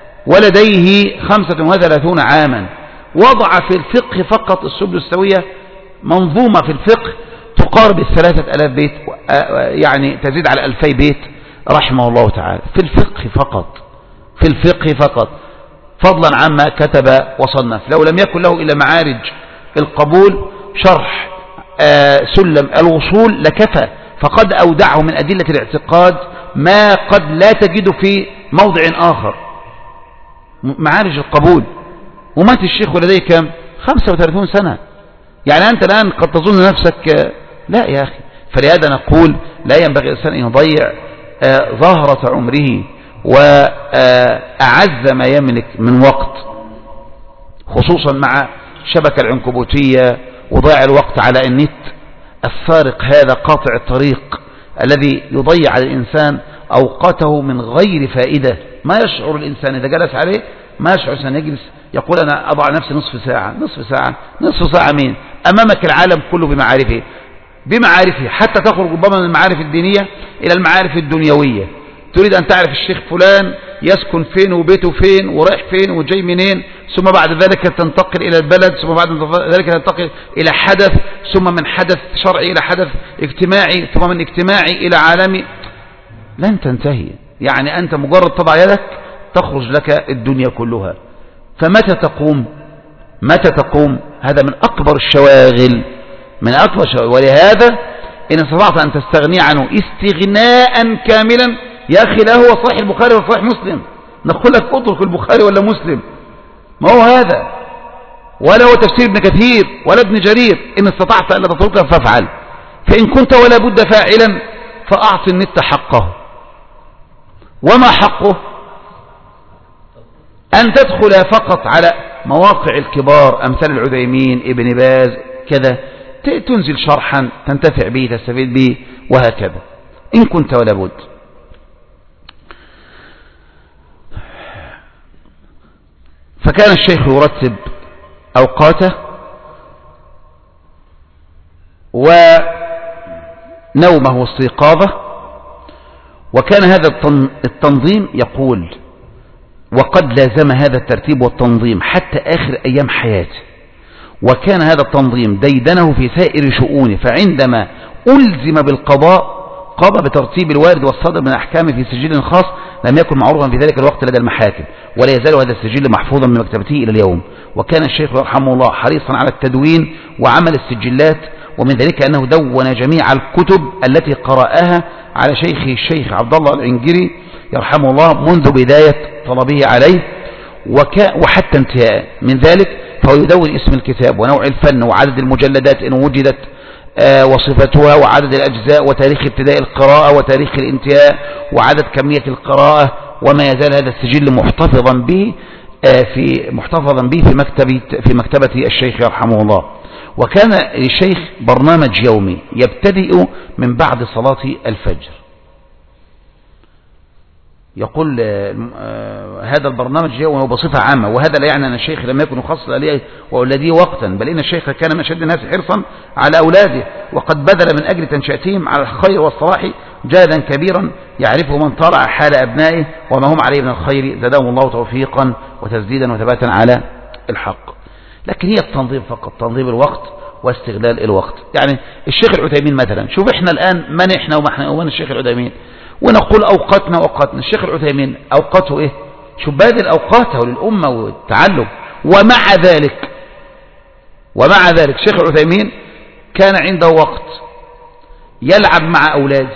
ولديه خمسة وثلاثون عاما. وضع في الفقه فقط السبل السوية منظومة في الفقه تقارب الثلاثة ألاف بيت، يعني تزيد على ألفي بيت رحمه الله تعالى في الفقه فقط، في الفقه فقط، فضلا عما كتب وصنف. لو لم يكن له إلا معارج القبول شرح آه سلم الوصول لكفى، فقد أودعه من أدلة الاعتقاد ما قد لا تجد في موضع آخر. معارج القبول. ومات الشيخ ولديه كم؟ خمسة وثلاثون سنة. يعني أنت الآن قد تظن نفسك لا يا أخي. فلهذا نقول لا ينبغي الإنسان أن يضيع آه ظاهرة عمره وأعز ما يملك من وقت، خصوصا مع الشبكة العنكبوتية وضيع الوقت على النت. الفارق هذا قاطع الطريق الذي يضيع على الإنسان أوقاته من غير فائدة. ما يشعر الإنسان إذا جلس عليه، ما يشعر الإنسان يجلس يقول أنا أضع نفسي نصف ساعة نصف ساعة نصف ساعة. مين أمامك؟ العالم كله بمعارفه بمعارفه حتى تخرج ربما من المعارف الدينية إلى المعارف الدنيوية. تريد أن تعرف الشيخ فلان يسكن فين وبيته فين ورايح فين وجاي منين، ثم بعد ذلك تنتقل إلى البلد، ثم بعد ذلك تنتقل إلى حدث، ثم من حدث شرعي إلى حدث اجتماعي، ثم من اجتماعي إلى عالمي. لن تنتهي. يعني أنت مجرد تضع يدك تخرج لك الدنيا كلها. فمتى تقوم؟ متى تقوم؟ هذا من أكبر الشواغل، من أكبر الشواغل. ولهذا إن استطعت أن تستغني عنه استغناء كاملا، يا أخي لا هو صحيح البخاري وصحيح مسلم نقول لك اترك البخاري ولا مسلم، ما هو هذا، ولا هو تفسير ابن كثير ولا ابن جرير. إن استطعت أن لا تتركه فافعل، فإن كنت ولا بد فاعلا فأعط النت حقه. وما حقه؟ أن تدخل فقط على مواقع الكبار أمثال العثيمين ابن باز كذا، تنزل شرحا تنتفع به تستفيد به وهكذا إن كنت ولا بد. فكان الشيخ يرتب أوقاته ونومه واستيقاظه، وكان هذا التنظيم يقول وقد لازم هذا الترتيب والتنظيم حتى آخر أيام حياته، وكان هذا التنظيم ديدنه في سائر شؤونه، فعندما ألزم بالقضاء قضى بترتيب الوارد والصادر من أحكامه في سجل خاص لم يكن معروفا في ذلك الوقت لدى المحاكم، ولا يزال هذا السجل محفوظا من مكتبته إلى اليوم. وكان الشيخ رحمه الله حريصا على التدوين وعمل السجلات، ومن ذلك أنه دون جميع الكتب التي قرأها على شيخه الشيخ عبد الله العنجري يرحمه الله منذ بداية طلبه عليه وحتى انتهاء من ذلك، فهو يدون اسم الكتاب ونوع الفن وعدد المجلدات إن وجدت وصفتها وعدد الأجزاء وتاريخ ابتداء القراءة وتاريخ الانتهاء وعدد كمية القراءة، وما يزال هذا السجل محتفظا به في محتفظا به في مكتبة في مكتبة الشيخ يرحمه الله. وكان للشيخ برنامج يومي يبتدئ من بعد صلاة الفجر. يقول هذا البرنامج اليومي بصفة عامة، وهذا لا يعني أن الشيخ لم يكن يخصص عليه وأولاديه وقتا، بل إن الشيخ كان من أشد الناس حرصا على أولاده، وقد بذل من أجل تنشئتهم على الخير والصلاح جهدا كبيرا يعرفه من طالع حال أبنائه وما هم عليه من الخير، زادهم الله توفيقا وتسديدا وثباتا على الحق. لكن هي التنظيم فقط، تنظيم الوقت واستغلال الوقت. يعني الشيخ العثيمين مثلا، شوف احنا الآن من احنا ومن الشيخ العثيمين، ونقول أوقاتنا وأوقاتنا. الشيخ العثيمين أوقاته إيه؟ شو باذل أوقاته للأمة والتعلم، ومع ذلك ومع ذلك الشيخ العثيمين كان عنده وقت يلعب مع أولاده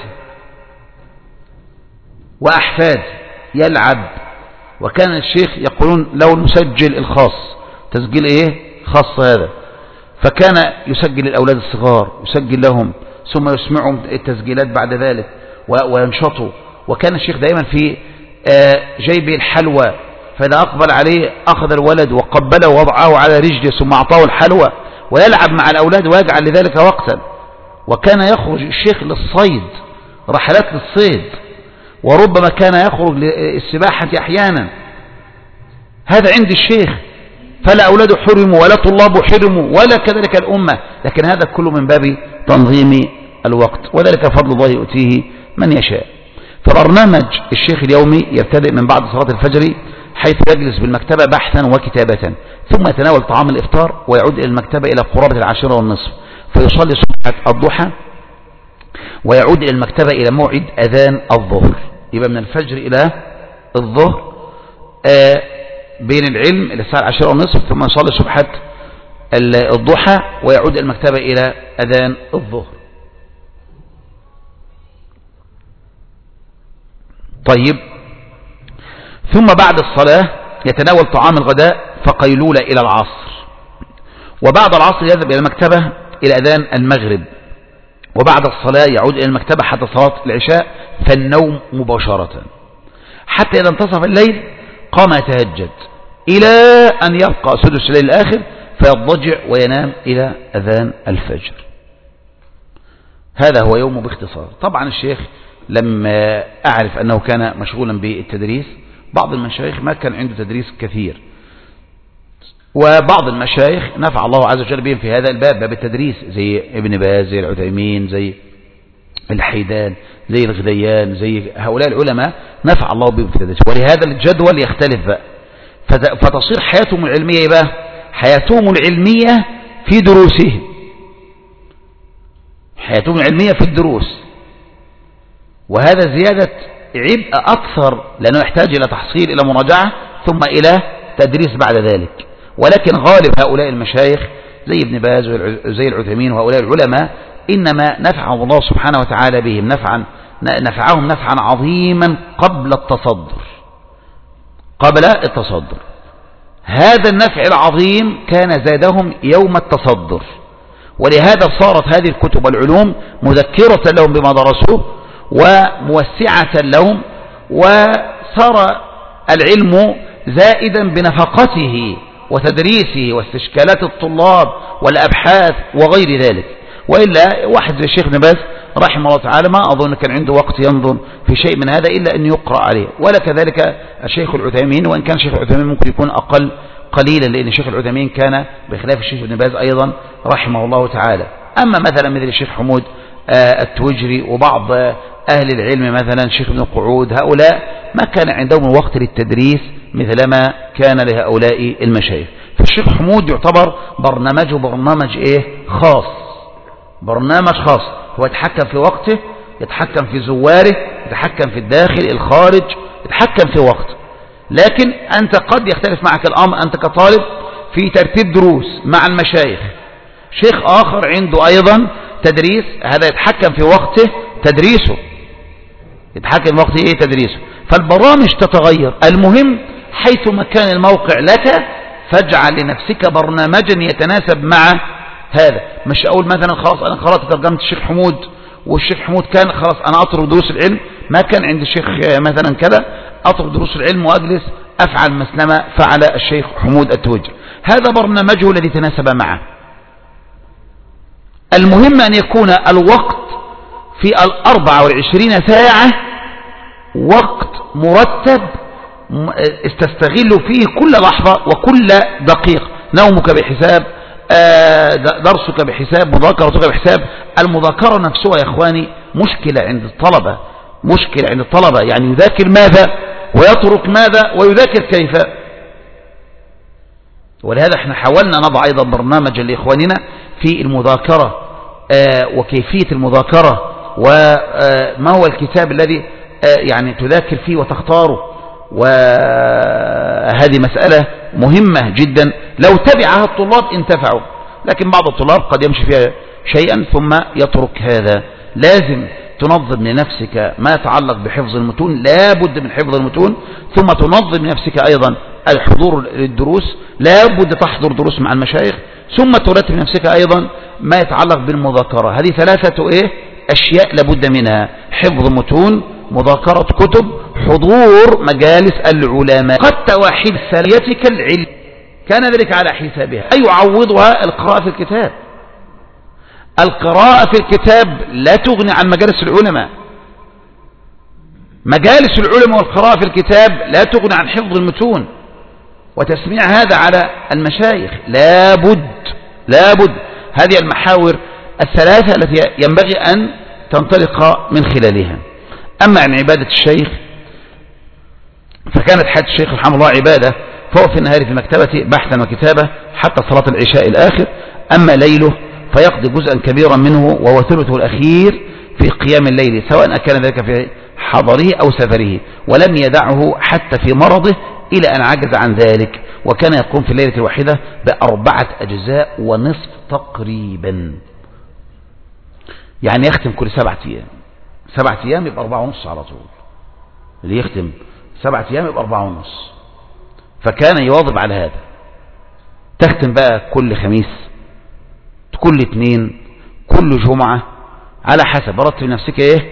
وأحفاده يلعب. وكان الشيخ يقولون له المسجل الخاص، تسجيل إيه؟ خاص هذا، فكان يسجل الأولاد الصغار يسجل لهم ثم يسمعهم التسجيلات بعد ذلك وينشطوا. وكان الشيخ دائما في جيبه الحلوى، فإذا أقبل عليه أخذ الولد وقبله ووضعه على رجله ثم أعطاه الحلوى ويلعب مع الأولاد ويجعل لذلك وقتا. وكان يخرج الشيخ للصيد، رحلات للصيد، وربما كان يخرج للسباحة أحيانا. هذا عند الشيخ، فلا أولاد حرموا ولا طلاب حرموا ولا كذلك الأمة، لكن هذا كله من باب تنظيم الوقت، وذلك فضل الله يؤتيه من يشاء. فبرنامج الشيخ اليومي يبتدئ من بعد صلاة الفجر، حيث يجلس بالمكتبة بحثا وكتابة، ثم يتناول طعام الإفطار ويعود إلى المكتبة إلى قرابة العاشرة والنصف، فيصلي صلاة الضحى ويعود إلى المكتبة إلى موعد أذان الظهر. يبقى من الفجر إلى الظهر آه بين العلم إلى الساعة العاشرة والنصف، ثم يصلي صبحة الضحى ويعود إلى المكتبة إلى أذان الظهر. طيب، ثم بعد الصلاة يتناول طعام الغداء فقيلولة إلى العصر، وبعد العصر يذهب إلى المكتبة إلى أذان المغرب، وبعد الصلاة يعود إلى المكتبة حتى صلاة العشاء، فالنوم مباشرة حتى إذا انتصف الليل قام يتهجد إلى أن يبقى سدس الليل الآخر فيضجع وينام إلى أذان الفجر. هذا هو يومه باختصار. طبعا الشيخ لما أعرف أنه كان مشغولا بالتدريس، بعض المشايخ ما كان عنده تدريس كثير، وبعض المشايخ نفع الله عز وجل بهم في هذا الباب، باب التدريس، زي ابن باز، زي العثيمين، زي الحيدان، زي الغديان، زي هؤلاء العلماء نفع الله بهم في التدريس. ولهذا الجدول يختلف بقى، فتصير حياتهم العلمية بقى حياتهم العلمية في دروسهم، حياتهم العلمية في الدروس، وهذا زيادة عبء أكثر لأنه يحتاج إلى تحصيل، إلى مراجعة، ثم إلى تدريس بعد ذلك. ولكن غالب هؤلاء المشايخ زي ابن باز وزي العثيمين وهؤلاء العلماء إنما نفعهم الله سبحانه وتعالى بهم نفعا نفعهم نفعا عظيما قبل التصدر قبل التصدر هذا النفع العظيم كان زادهم يوم التصدر، ولهذا صارت هذه الكتب والعلوم مذكرة لهم بما درسوه وموسعة لهم وصار العلم زائدا بنفقته وتدريسه واستشكالات الطلاب والأبحاث وغير ذلك. وإلا واحد زي الشيخ ابن باز رحمه الله تعالى ما أظن كان عنده وقت ينظر في شيء من هذا إلا أن يقرأ عليه، ولا كذلك الشيخ العثيمين، وإن كان الشيخ العثيمين ممكن يكون أقل قليلا، لأن الشيخ العثيمين كان بخلاف الشيخ ابن باز أيضا رحمه الله تعالى. أما مثلا مثل الشيخ حمود التوجري وبعض أهل العلم مثلا الشيخ ابن قعود، هؤلاء ما كان عندهم الوقت للتدريس مثلما كان لهؤلاء المشايخ. فالشيخ حمود يعتبر برنامجه برنامج إيه خاص، برنامج خاص، هو يتحكم في وقته، يتحكم في زواره، يتحكم في الداخل الخارج، يتحكم في وقته. لكن أنت قد يختلف معك الأمر أنت كطالب في ترتيب دروس مع المشايخ. شيخ آخر عنده أيضا تدريس، هذا يتحكم في وقته تدريسه، يتحكم في وقته إيه تدريسه. فالبرامج تتغير، المهم حيث مكان الموقع لك فاجعل لنفسك برنامجا يتناسب مع هذا. مش أقول مثلا خلاص أنا قرأت ترجمة الشيخ حمود والشيخ حمود كان خلاص أنا أترك دروس العلم، ما كان عند الشيخ مثلا كذا أترك دروس العلم وأجلس أفعل مثلما فعل الشيخ حمود التوجري. هذا برنامجه الذي تناسب معه. المهم أن يكون الوقت في الأربعة والعشرين ساعة وقت مرتب استستغل فيه كل لحظة وكل دقيقة. نومك بحساب، درسك بحساب، مذاكرتك بحساب. المذاكرة نفسها يا إخواني مشكلة عند الطلبة، مشكلة عند الطلبة، يعني يذاكر ماذا ويترك ماذا ويذاكر كيف. ولهذا احنا حاولنا نضع أيضا برنامجا لإخواننا في المذاكرة وكيفية المذاكرة وما هو الكتاب الذي يعني تذاكر فيه وتختاره. وهذه مسألة مهمة جدا لو تبعها الطلاب انتفعوا، لكن بعض الطلاب قد يمشي فيها شيئا ثم يترك هذا. لازم تنظم لنفسك ما يتعلق بحفظ المتون، لا بد من حفظ المتون، ثم تنظم لنفسك أيضا الحضور للدروس، لا بد تحضر دروس مع المشايخ، ثم ترتب لنفسك أيضا ما يتعلق بالمذاكرة. هذه ثلاثة إيه أشياء لابد منها: حفظ متون، مذاكرة كتب، حضور مجالس العلماء. قد توحيد سريتك العلم كان ذلك على حسابها، أي يعوضها القراءة في الكتاب. القراءة في الكتاب لا تغني عن مجالس العلماء، مجالس العلماء والقراءة في الكتاب لا تغني عن حفظ المتون وتسميع هذا على المشايخ. لا بد لا بد هذه المحاور الثلاثة التي ينبغي أن تنطلق من خلالها. أما عن عبادة الشيخ فكانت حياة الشيخ رحمه الله عبادة، فهو في النهار في مكتبته بحثا وكتابة حتى صلاة العشاء الآخر. أما ليله فيقضي جزءا كبيرا منه وهو ثلثه الأخير في قيام الليل، سواء كان ذلك في حضره أو سفره، ولم يدعه حتى في مرضه إلى أن عجز عن ذلك. وكان يقوم في الليلة الواحدة بأربعة أجزاء ونصف تقريبا، يعني يختم كل سبعة أيام. سبعة أيام يبقى أربعة ونص على طول، اللي يختم سبعة أيام يبقى أربعة ونص. فكان يواظب على هذا. تختم بقى كل خميس، كل اثنين، كل جمعة، على حسب رتب نفسك ايه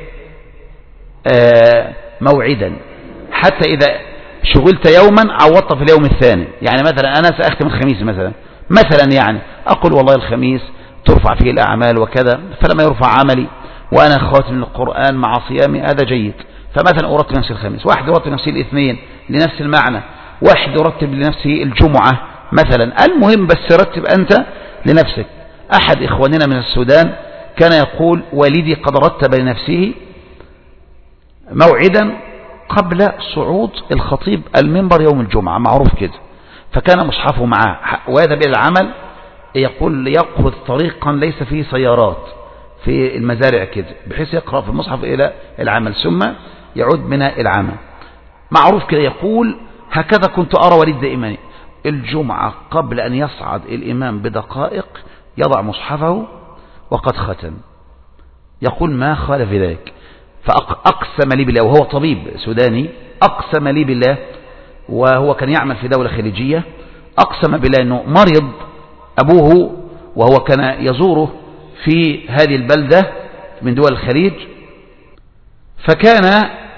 آه موعدا، حتى إذا شغلت يوما عوضت في اليوم الثاني. يعني مثلا أنا سأختم الخميس مثلا مثلا يعني أقول والله الخميس ترفع فيه الأعمال وكذا، فلما يرفع عملي وأنا خاتم القرآن مع صيامي هذا جيد، فمثلا أرتب نفسي الخميس، واحد يرتب نفسي الاثنين لنفس المعنى، واحد يرتب لنفسه الجمعة مثلا. المهم بس رتب أنت لنفسك. أحد إخواننا من السودان كان يقول والدي قد رتب لنفسه موعدا قبل صعود الخطيب المنبر يوم الجمعة، معروف كده، فكان مصحفه معاه وهذا بالعمل يقول يأخذ طريقا ليس فيه سيارات في المزارع كده، بحيث يقرأ في المصحف إلى العمل ثم يعود من العمل، معروف كده. يقول هكذا كنت أرى والدي دائما، الجمعة قبل أن يصعد الإمام بدقائق يضع مصحفه وقد ختم. يقول ما خالف ذلك، فأقسم لي بالله، وهو طبيب سوداني، أقسم لي بالله، وهو كان يعمل في دولة خليجية، أقسم بالله أنه مرض أبوه وهو كان يزوره في هذه البلدة من دول الخليج، فكان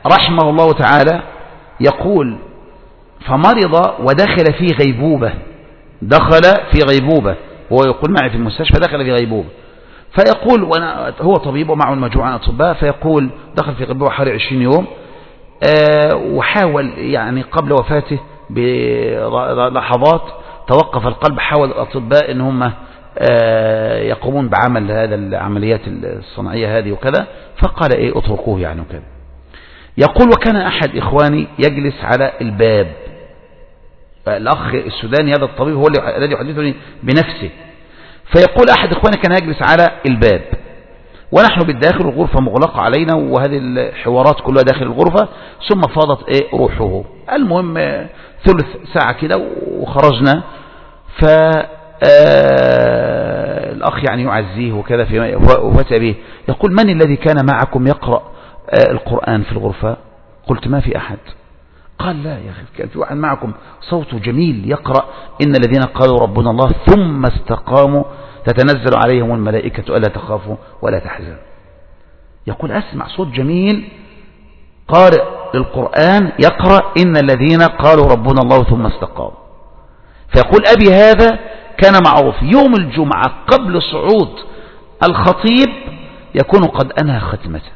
رحمه الله تعالى يقول: فمرض ودخل في غيبوبة، دخل في غيبوبة، هو يقول معي في المستشفى دخل في غيبوبة، فيقول وأنا هو طبيب ومعه المجموعة أطباء، فيقول دخل في غيبوبة حوالي عشرين يوم، آه وحاول يعني قبل وفاته بلحظات توقف القلب، حاول الأطباء إن هم آه يقومون بعمل هذا العمليات الصناعية هذه وكذا، فقال إيه اتركوه يعني وكذا. يقول: وكان أحد إخواني يجلس على الباب، الأخ السوداني هذا الطبيب هو الذي يحدثني بنفسه، فيقول أحد إخواني كان يجلس على الباب ونحن بالداخل، الغرفة مغلقة علينا وهذه الحوارات كلها داخل الغرفة، ثم فاضت إيه روحه. المهم ثلث ساعة كده وخرجنا، فالأخ يعني يعزيه وكذا في وفتى به، يقول: من الذي كان معكم يقرأ القرآن في الغرفة؟ قلت: ما في أحد. قال: لا يا أخي، كان في واحد معكم صوته جميل يقرأ: إن الذين قالوا ربنا الله ثم استقاموا تتنزل عليهم الملائكة ألا تخافوا ولا تحزنوا. يقول: أسمع صوت جميل قارئ للقرآن يقرأ إن الذين قالوا ربنا الله ثم استقاموا. فيقول: أبي هذا كان معروف يوم الجمعة قبل صعود الخطيب يكون قد أنهى ختمته.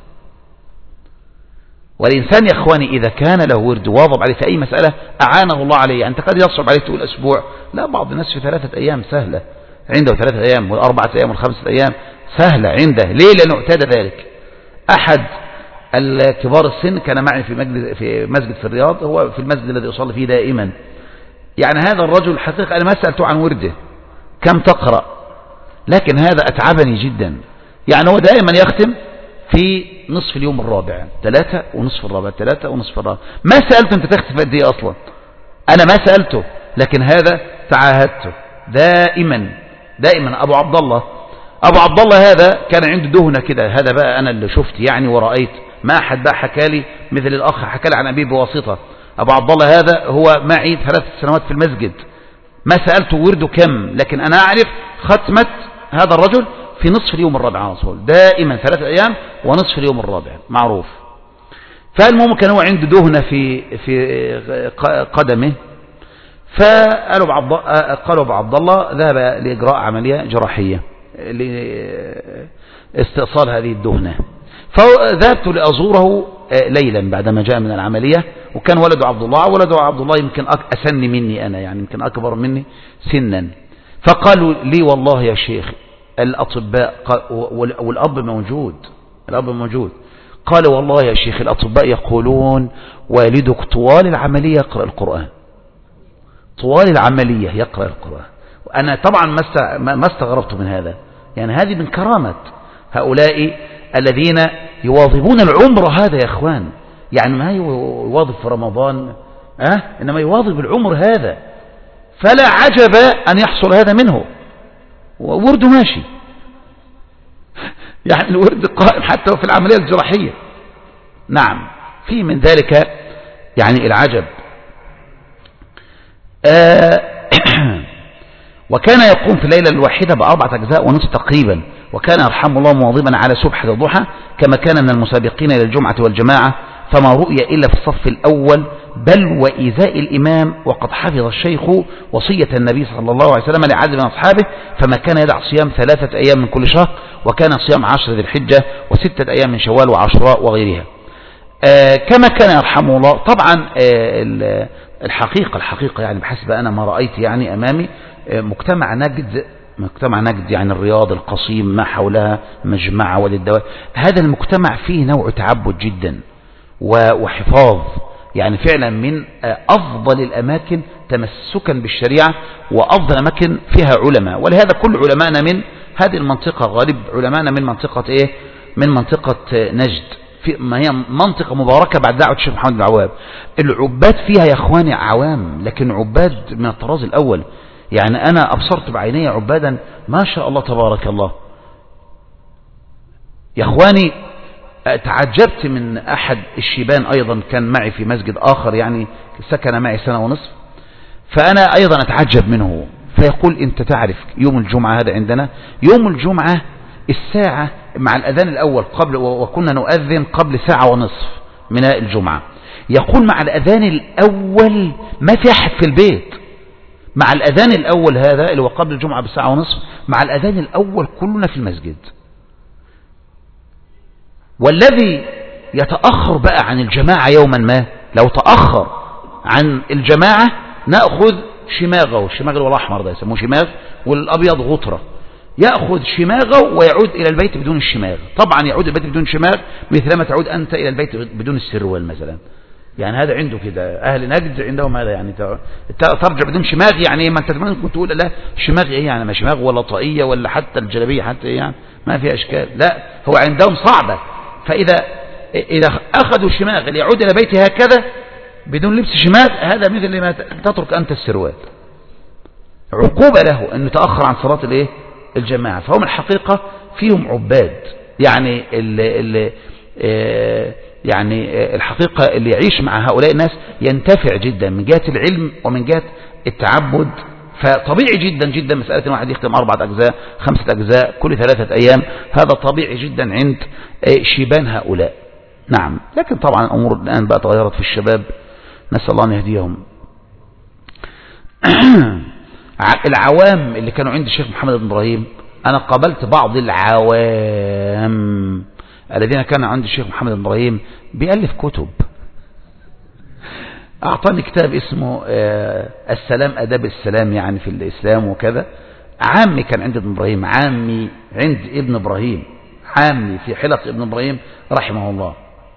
والإنسان يا إخواني إذا كان له ورد واظب عليه في أي مسألة أعانه الله عليه. أنت قد يصعب عليه تقول أسبوع، لا، بعض الناس في ثلاثة أيام سهلة عنده، ثلاثة أيام والأربعة أيام والخمسة أيام سهلة عنده. ليه؟ لأنه اعتاد ذلك. أحد الكبار السن كان معي في مسجد في مسجد في الرياض، هو في المسجد الذي أصلي فيه دائما. يعني هذا الرجل حقيقة أنا ما سألته عن ورده كم تقرأ، لكن هذا أتعبني جدا. يعني هو دائما يختم في نصف اليوم الرابع، ثلاثة ونصف الرابع، ثلاثة ونصف الرابع. ما سألته أنت تختم قد إيه أصلا، أنا ما سألته، لكن هذا تعاهدته دائما دائما. أبو عبد الله أبو عبد الله هذا كان عنده دهنة كده، هذا بقى أنا اللي شفت يعني ورأيت، ما أحد بقى حكالي مثل الأخ حكالي عن أبيه بواسطة. أبو عبد الله هذا هو معي ثلاث سنوات في المسجد، ما سألته ورده كم، لكن أنا أعرف ختمة هذا الرجل في نصف اليوم الرابع على طول، دائما ثلاثة أيام ونصف اليوم الرابع معروف. فالمهم كان هو عنده دهنة في في قدمه، فقالوا عبد قالوا أبو عبد الله ذهب لإجراء عملية جراحية لاستئصال هذه الدهنة. فذهبت لأزوره ليلا بعدما جاء من العملية، وكان ولده عبد الله، ولده عبد الله يمكن أسن مني أنا، يعني يمكن أكبر مني سنا. فقالوا لي: والله يا شيخ الأطباء، والأب موجود، الأب موجود، قال: والله يا شيخ الأطباء يقولون والدك طوال العملية يقرأ القرآن، طوال العملية يقرأ القرآن. وأنا طبعا ما استغربت من هذا، يعني هذه من كرامة هؤلاء الذين يواظبون العمر هذا يا إخوان، يعني ما يواظب في رمضان أه؟ إنما يواظب العمر هذا، فلا عجب أن يحصل هذا منه، وورده ماشي يعني الورد قائم حتى في العملية الجراحية. نعم، في من ذلك يعني العجب. آه وكان يقوم في الليلة الواحدة بأربعة أجزاء ونصف تقريبا، وكان يرحم الله مواظبا على سبحة الضحى، كما كان من المسابقين إلى الجمعة والجماعة، فما رؤي إلا في الصف الأول، بل وإيذاء الإمام، وقد حفظ الشيخ وصية النبي صلى الله عليه وسلم لعدد من أصحابه، فما كان يدع صيام ثلاثة أيام من كل شهر، وكان صيام عشر ذي الحجة وستة أيام من شوال وعشراء وغيرها. آه كما كان يرحمه الله. طبعا آه الحقيقة الحقيقة يعني بحسب أنا ما رأيت يعني أمامي، آه مجتمع نجد مجتمع نجد يعني الرياض القصيم ما حولها مجمعة وللدواء، هذا المجتمع فيه نوع تعبد جدا وحفاظ، يعني فعلا من أفضل الأماكن تمسكا بالشريعة، وأفضل أماكن فيها علماء. ولهذا كل علماءنا من هذه المنطقة، غالب علماءنا من منطقة إيه؟ من منطقة نجد، في ما هي منطقة مباركة بعد دعوة الشيخ محمد بن عواب. العباد فيها يا إخواني عوام، لكن عباد من الطراز الأول. يعني أنا أبصرت بعيني عبادا ما شاء الله تبارك الله يا إخواني. تعجبت من أحد الشيبان أيضا كان معي في مسجد آخر، يعني سكن معي سنة ونصف، فأنا أيضا أتعجب منه. فيقول: أنت تعرف يوم الجمعة هذا عندنا يوم الجمعة الساعة مع الأذان الأول قبل، وكنا نؤذن قبل ساعة ونصف من الجمعة. يقول مع الأذان الأول ما في أحد في البيت، مع الأذان الأول هذا اللي هو قبل الجمعة بساعة ونصف، مع الأذان الأول كلنا في المسجد. والذي يتأخر بقى عن الجماعة يوما ما، لو تأخر عن الجماعة نأخذ شماغه، الشماغ اللي هو الأحمر ده يسموه شماغ، والأبيض غطرة، يأخذ شماغه ويعود إلى البيت بدون الشماغ. طبعا يعود البيت بدون شماغ مثلما تعود أنت إلى البيت بدون السروال مثلا، يعني هذا عنده كده. أهل نجد عندهم هذا، يعني ترجع بدون شماغ، يعني ما أنت ممكن تقول لا شماغ إيه يعني، ما شماغ ولا طاقية ولا حتى الجلبية حتى إيه يعني، ما فيها إشكال. لا، هو عندهم صعبة. فإذا إذا أخذوا الشماغ ليعود إلى بيته هكذا بدون لبس شماغ، هذا مثل ما تترك أنت السروال، عقوبة له أنه تأخر عن صلاة الإيه الجماعة. فهم الحقيقة فيهم عباد، يعني ال ال يعني الحقيقة اللي يعيش مع هؤلاء الناس ينتفع جدا من جهة العلم ومن جهة التعبد. فطبيعي جدا جدا مسألة ان واحد يختم أربعة أجزاء خمسة أجزاء كل ثلاثة أيام، هذا طبيعي جدا عند شيبان هؤلاء. نعم، لكن طبعا الأمور الآن بقى تغيرت في الشباب، نسأل الله أن يهديهم. العوام اللي كانوا عند الشيخ محمد بن إبراهيم، أنا قابلت بعض العوام الذين كانوا عند الشيخ محمد بن إبراهيم بيألف كتب. أعطاني كتاب اسمه السلام أداب السلام يعني في الإسلام وكذا. عامي كان عند ابن إبراهيم، عامي عند ابن إبراهيم، عامي في حلق ابن إبراهيم رحمه الله.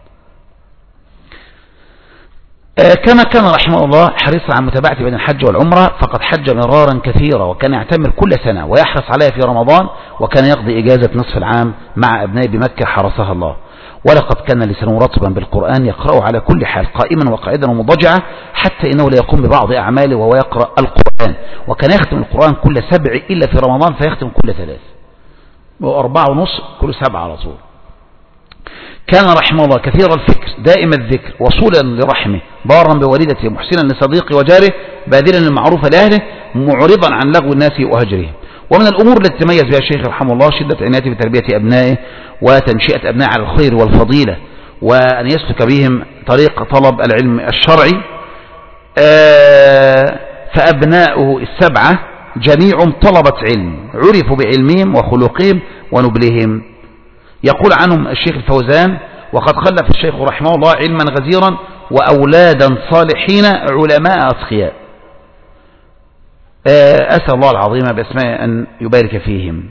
كما كان رحمه الله حريصا على متابعة بين الحج والعمرة، فقد حج مرارا كثيرا، وكان يعتمر كل سنة ويحرص عليها في رمضان، وكان يقضي إجازة نصف العام مع أبنائه بمكة حرسها الله. ولقد كان لسانه رطبا بالقرآن يقرأه على كل حال قائما وقائدا ومضجعا، حتى إنه لا يقوم ببعض أعماله وهو يقرأ القرآن. وكان يختم القرآن كل سبع إلا في رمضان فيختم كل ثلاث، وأربعة ونص كل سبعة على طول. كان رحمه الله كثير الفكر دائم الذكر، وصولا لرحمه، بارا بوالدته، محسنا لصديقه وجاره، باذلا للمعروف لأهله، معرضا عن لغو الناس وهجرهم. ومن الأمور التي تميز بها الشيخ رحمه الله شدة عنايته بتربية أبنائه وتنشئة أبنائه على الخير والفضيلة، وأن يسلك بهم طريق طلب العلم الشرعي. فأبناؤه السبعة جميع طلبة علم، عرفوا بعلمهم وخلقهم ونبلهم. يقول عنهم الشيخ الفوزان: وقد خلف الشيخ رحمه الله علما غزيرا وأولادا صالحين علماء أتقياء. أسأل الله العظيم بأسمائه أن يبارك فيهم.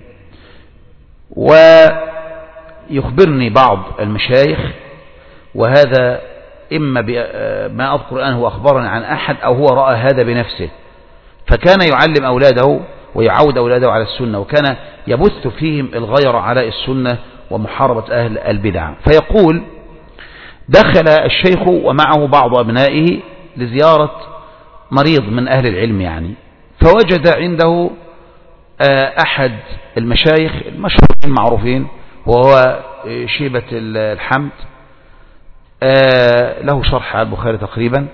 ويخبرني بعض المشايخ، وهذا إما ما أذكر الآن هو أخبرني عن أحد أو هو رأى هذا بنفسه، فكان يعلم أولاده ويعود أولاده على السنة، وكان يبث فيهم الغير على السنة ومحاربة أهل البدع. فيقول: دخل الشيخ ومعه بعض أبنائه لزيارة مريض من أهل العلم يعني، فوجد عنده أحد المشايخ المشهورين المعروفين وهو شيبة الحمد، له شرح على البخاري تقريبا.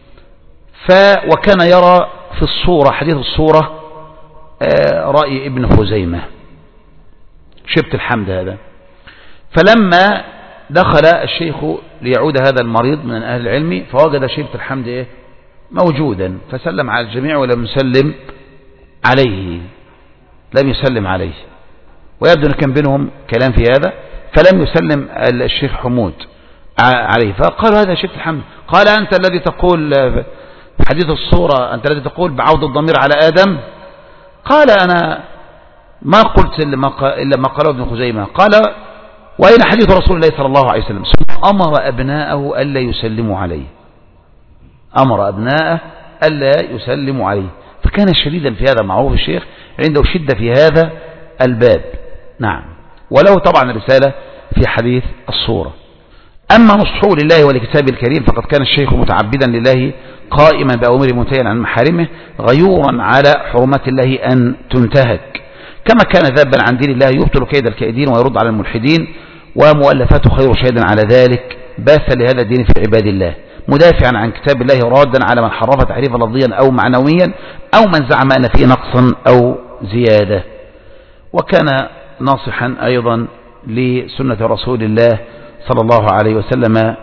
وكان يرى في الصورة حديث الصورة رأي ابن خزيمة، شيبة الحمد هذا. فلما دخل الشيخ ليعود هذا المريض من أهل العلم فوجد شيبة الحمد إيه موجودا، فسلم على الجميع ولم يسلم عليه، لم يسلم عليه، ويبدو أن كان بينهم كلام في هذا، فلم يسلم الشيخ حمود عليه. فقال: هذا شيبة الحمد. قال: أنت الذي تقول في حديث الصورة، أنت الذي تقول بعود الضمير على آدم. قال: أنا ما قلت إلا ما قاله ابن خزيمة. قال: وأين حديث رسول الله صلى الله عليه وسلم؟ ثم أمر أبناءه ألا يسلموا عليه، أمر أبناءه ألا يسلموا عليه. فكان شديدا في هذا، معروف الشيخ عنده شدة في هذا الباب. نعم، وله طبعا رسالة في حديث الصورة. أما نصحه لله ولكتابه الكريم فقد كان الشيخ متعبدا لله قائما بأوامره منتهيا عن محارمه، غيورا على حرمات الله أن تنتهك، كما كان ذابا عن دين الله يبطل كيد الكائدين ويرد على الملحدين، ومؤلفاته خير شهيد على ذلك، باثا لهذا الدين في عباد الله، مدافعا عن كتاب الله رادا على من حرف تحريفا لفظيا أو معنويا، أو من زعم أن فيه نقصا أو زيادة. وكان ناصحا أيضا لسنة رسول الله صلى الله عليه وسلم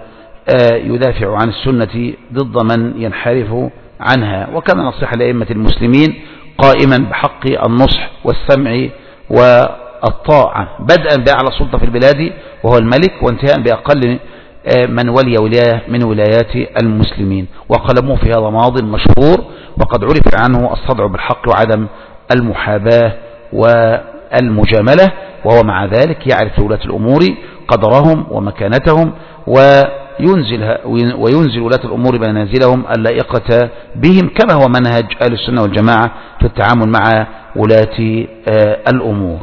يدافع عن السنة ضد من ينحرف عنها. وكان نصيحة لأئمة المسلمين قائما بحق النصح والسمع والطاعة، بدءا بأعلى سلطة في البلاد وهو الملك، وانتهاء بأقل من ولي ولاية من ولايات المسلمين. وقلموه في هذا ماض مشهور، وقد عرف عنه الصدع بالحق وعدم المحاباة والمجاملة، وهو مع ذلك يعرف ولاة الأمور قدرهم ومكانتهم، وينزل, وينزل ولاة الأمور منازلهم اللائقة بهم، كما هو منهج أهل السنة والجماعة في التعامل مع ولاة الأمور.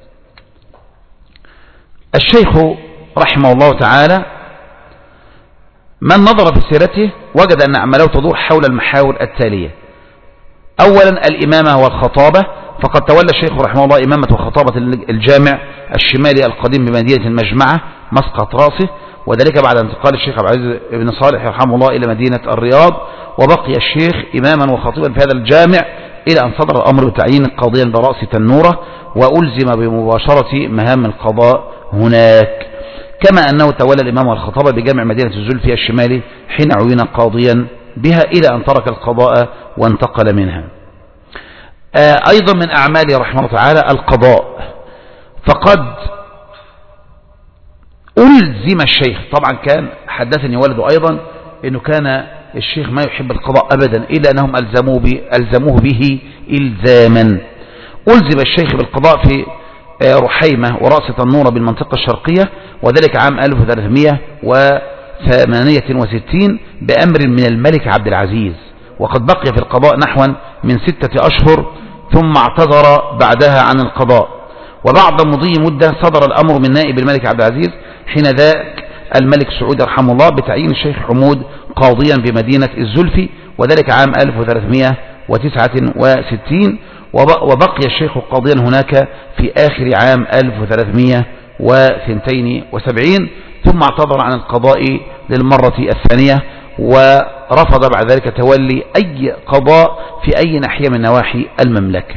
الشيخ رحمه الله تعالى من نظر في سيرته وجد أن أعماله تدور حول المحاور التالية: أولا الإمامة والخطابة، فقد تولى الشيخ رحمه الله إمامة وخطابة الجامع الشمالي القديم بمدينة المجمعة مسقط راسه، وذلك بعد انتقال الشيخ عبد العزيز بن صالح رحمه الله إلى مدينة الرياض. وبقي الشيخ إماما وخطيبا في هذا الجامع إلى أن صدر الأمر بتعيين قاضيا برأس تنورة، وألزم بمباشرة مهام القضاء هناك، كما أنه تولى الإمام والخطابة بجامع مدينة الزلفي الشمالي حين عين قاضيا بها إلى أن ترك القضاء وانتقل منها. أيضا من أعماله رحمه الله تعالى القضاء، فقد ألزم الشيخ، طبعا كان حدثني والده أيضا أنه كان الشيخ ما يحب القضاء أبدا إلا أنهم ألزموه به, ألزموه به إلزاما. ألزم الشيخ بالقضاء في رحيمة ورأس تنورة بالمنطقة الشرقية، وذلك عام ألف وثلاثمائة وثمانية وستين بأمر من الملك عبد العزيز، وقد بقي في القضاء نحوا من ستة أشهر ثم اعتذر بعدها عن القضاء. وبعد مضي مدة صدر الأمر من نائب الملك عبد العزيز حين ذاك الملك سعود رحمه الله بتعيين الشيخ حمود قاضيا بمدينة الزلفي، وذلك عام ألف وثلاثمائة وتسعة وستين، وبقي الشيخ قاضيا هناك في آخر عام ألف وثلاثمائة واثنين وسبعين، ثم اعتذر عن القضاء للمرة الثانية، ورفض بعد ذلك تولي أي قضاء في أي ناحية من نواحي المملكة.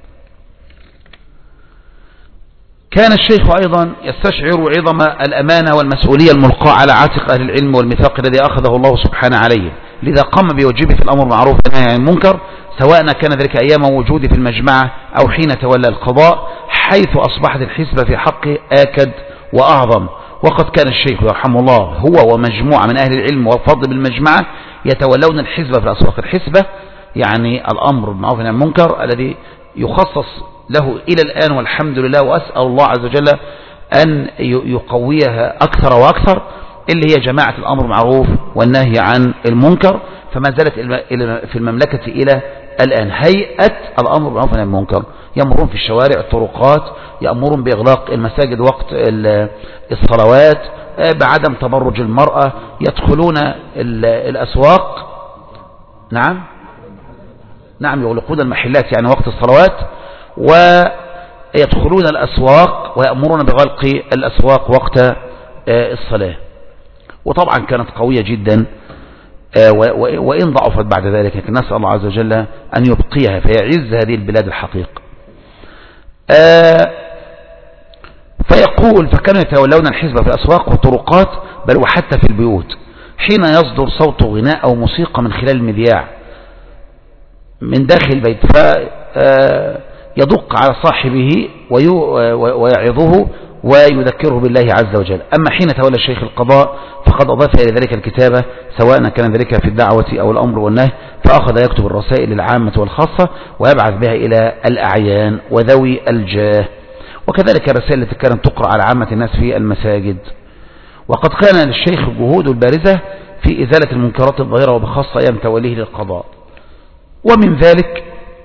كان الشيخ أيضا يستشعر عظم الأمانة والمسؤولية الملقاة على عاتق أهل العلم والميثاق الذي أخذه الله سبحانه عليه، لذا قام بواجبه في الأمر بالمعروف والنهي عن المنكر، سواء كان ذلك أيام وجوده في المجمعة أو حين تولى القضاء، حيث أصبحت الحسبة في حقه آكد وأعظم. وقد كان الشيخ رحمه الله هو ومجموعة من أهل العلم والفضل بالمجمعة يتولون الحسبة في الأسواق. الحسبة يعني الأمر بالمعروف والنهي عن المنكر الذي يخصص له إلى الآن والحمد لله، وأسأل الله عز وجل أن يقويها أكثر وأكثر، اللي هي جماعة الأمر بالمعروف والنهي عن المنكر، فما زالت في المملكة إلى الآن. هيئة الأمر بالمعروف والنهي عن المنكر يأمرون في الشوارع الطرقات، يأمرون بإغلاق المساجد وقت الصلوات، بعدم تبرج المرأة، يدخلون الأسواق، نعم نعم يغلقون المحلات يعني وقت الصلوات، ويدخلون الأسواق ويأمرون بغلق الأسواق وقت الصلاة. وطبعا كانت قوية جدا وإن ضعفت بعد ذلك، لكن نسأل الله عز وجل أن يبقيها فيعز هذه البلاد الحقيقة. فيقول: فكانوا يتولون الحزب في الأسواق والطرقات بل وحتى في البيوت، حين يصدر صوت غناء أو موسيقى من خلال المذياع من داخل البيت فيدق على صاحبه ويعظه ويذكره بالله عز وجل. أما حين تولى الشيخ القضاء فقد أضاف إلى ذلك الكتابة، سواء كان ذلك في الدعوة أو الأمر والنهي، فأخذ يكتب الرسائل للعامة والخاصة ويبعث بها إلى الأعيان وذوي الجاه، وكذلك الرسائل التي كانت تقرأ على عامة الناس في المساجد. وقد كان للشيخ جهود البارزة في إزالة المنكرات الظاهرة وبخاصة أيام توليه للقضاء. ومن ذلك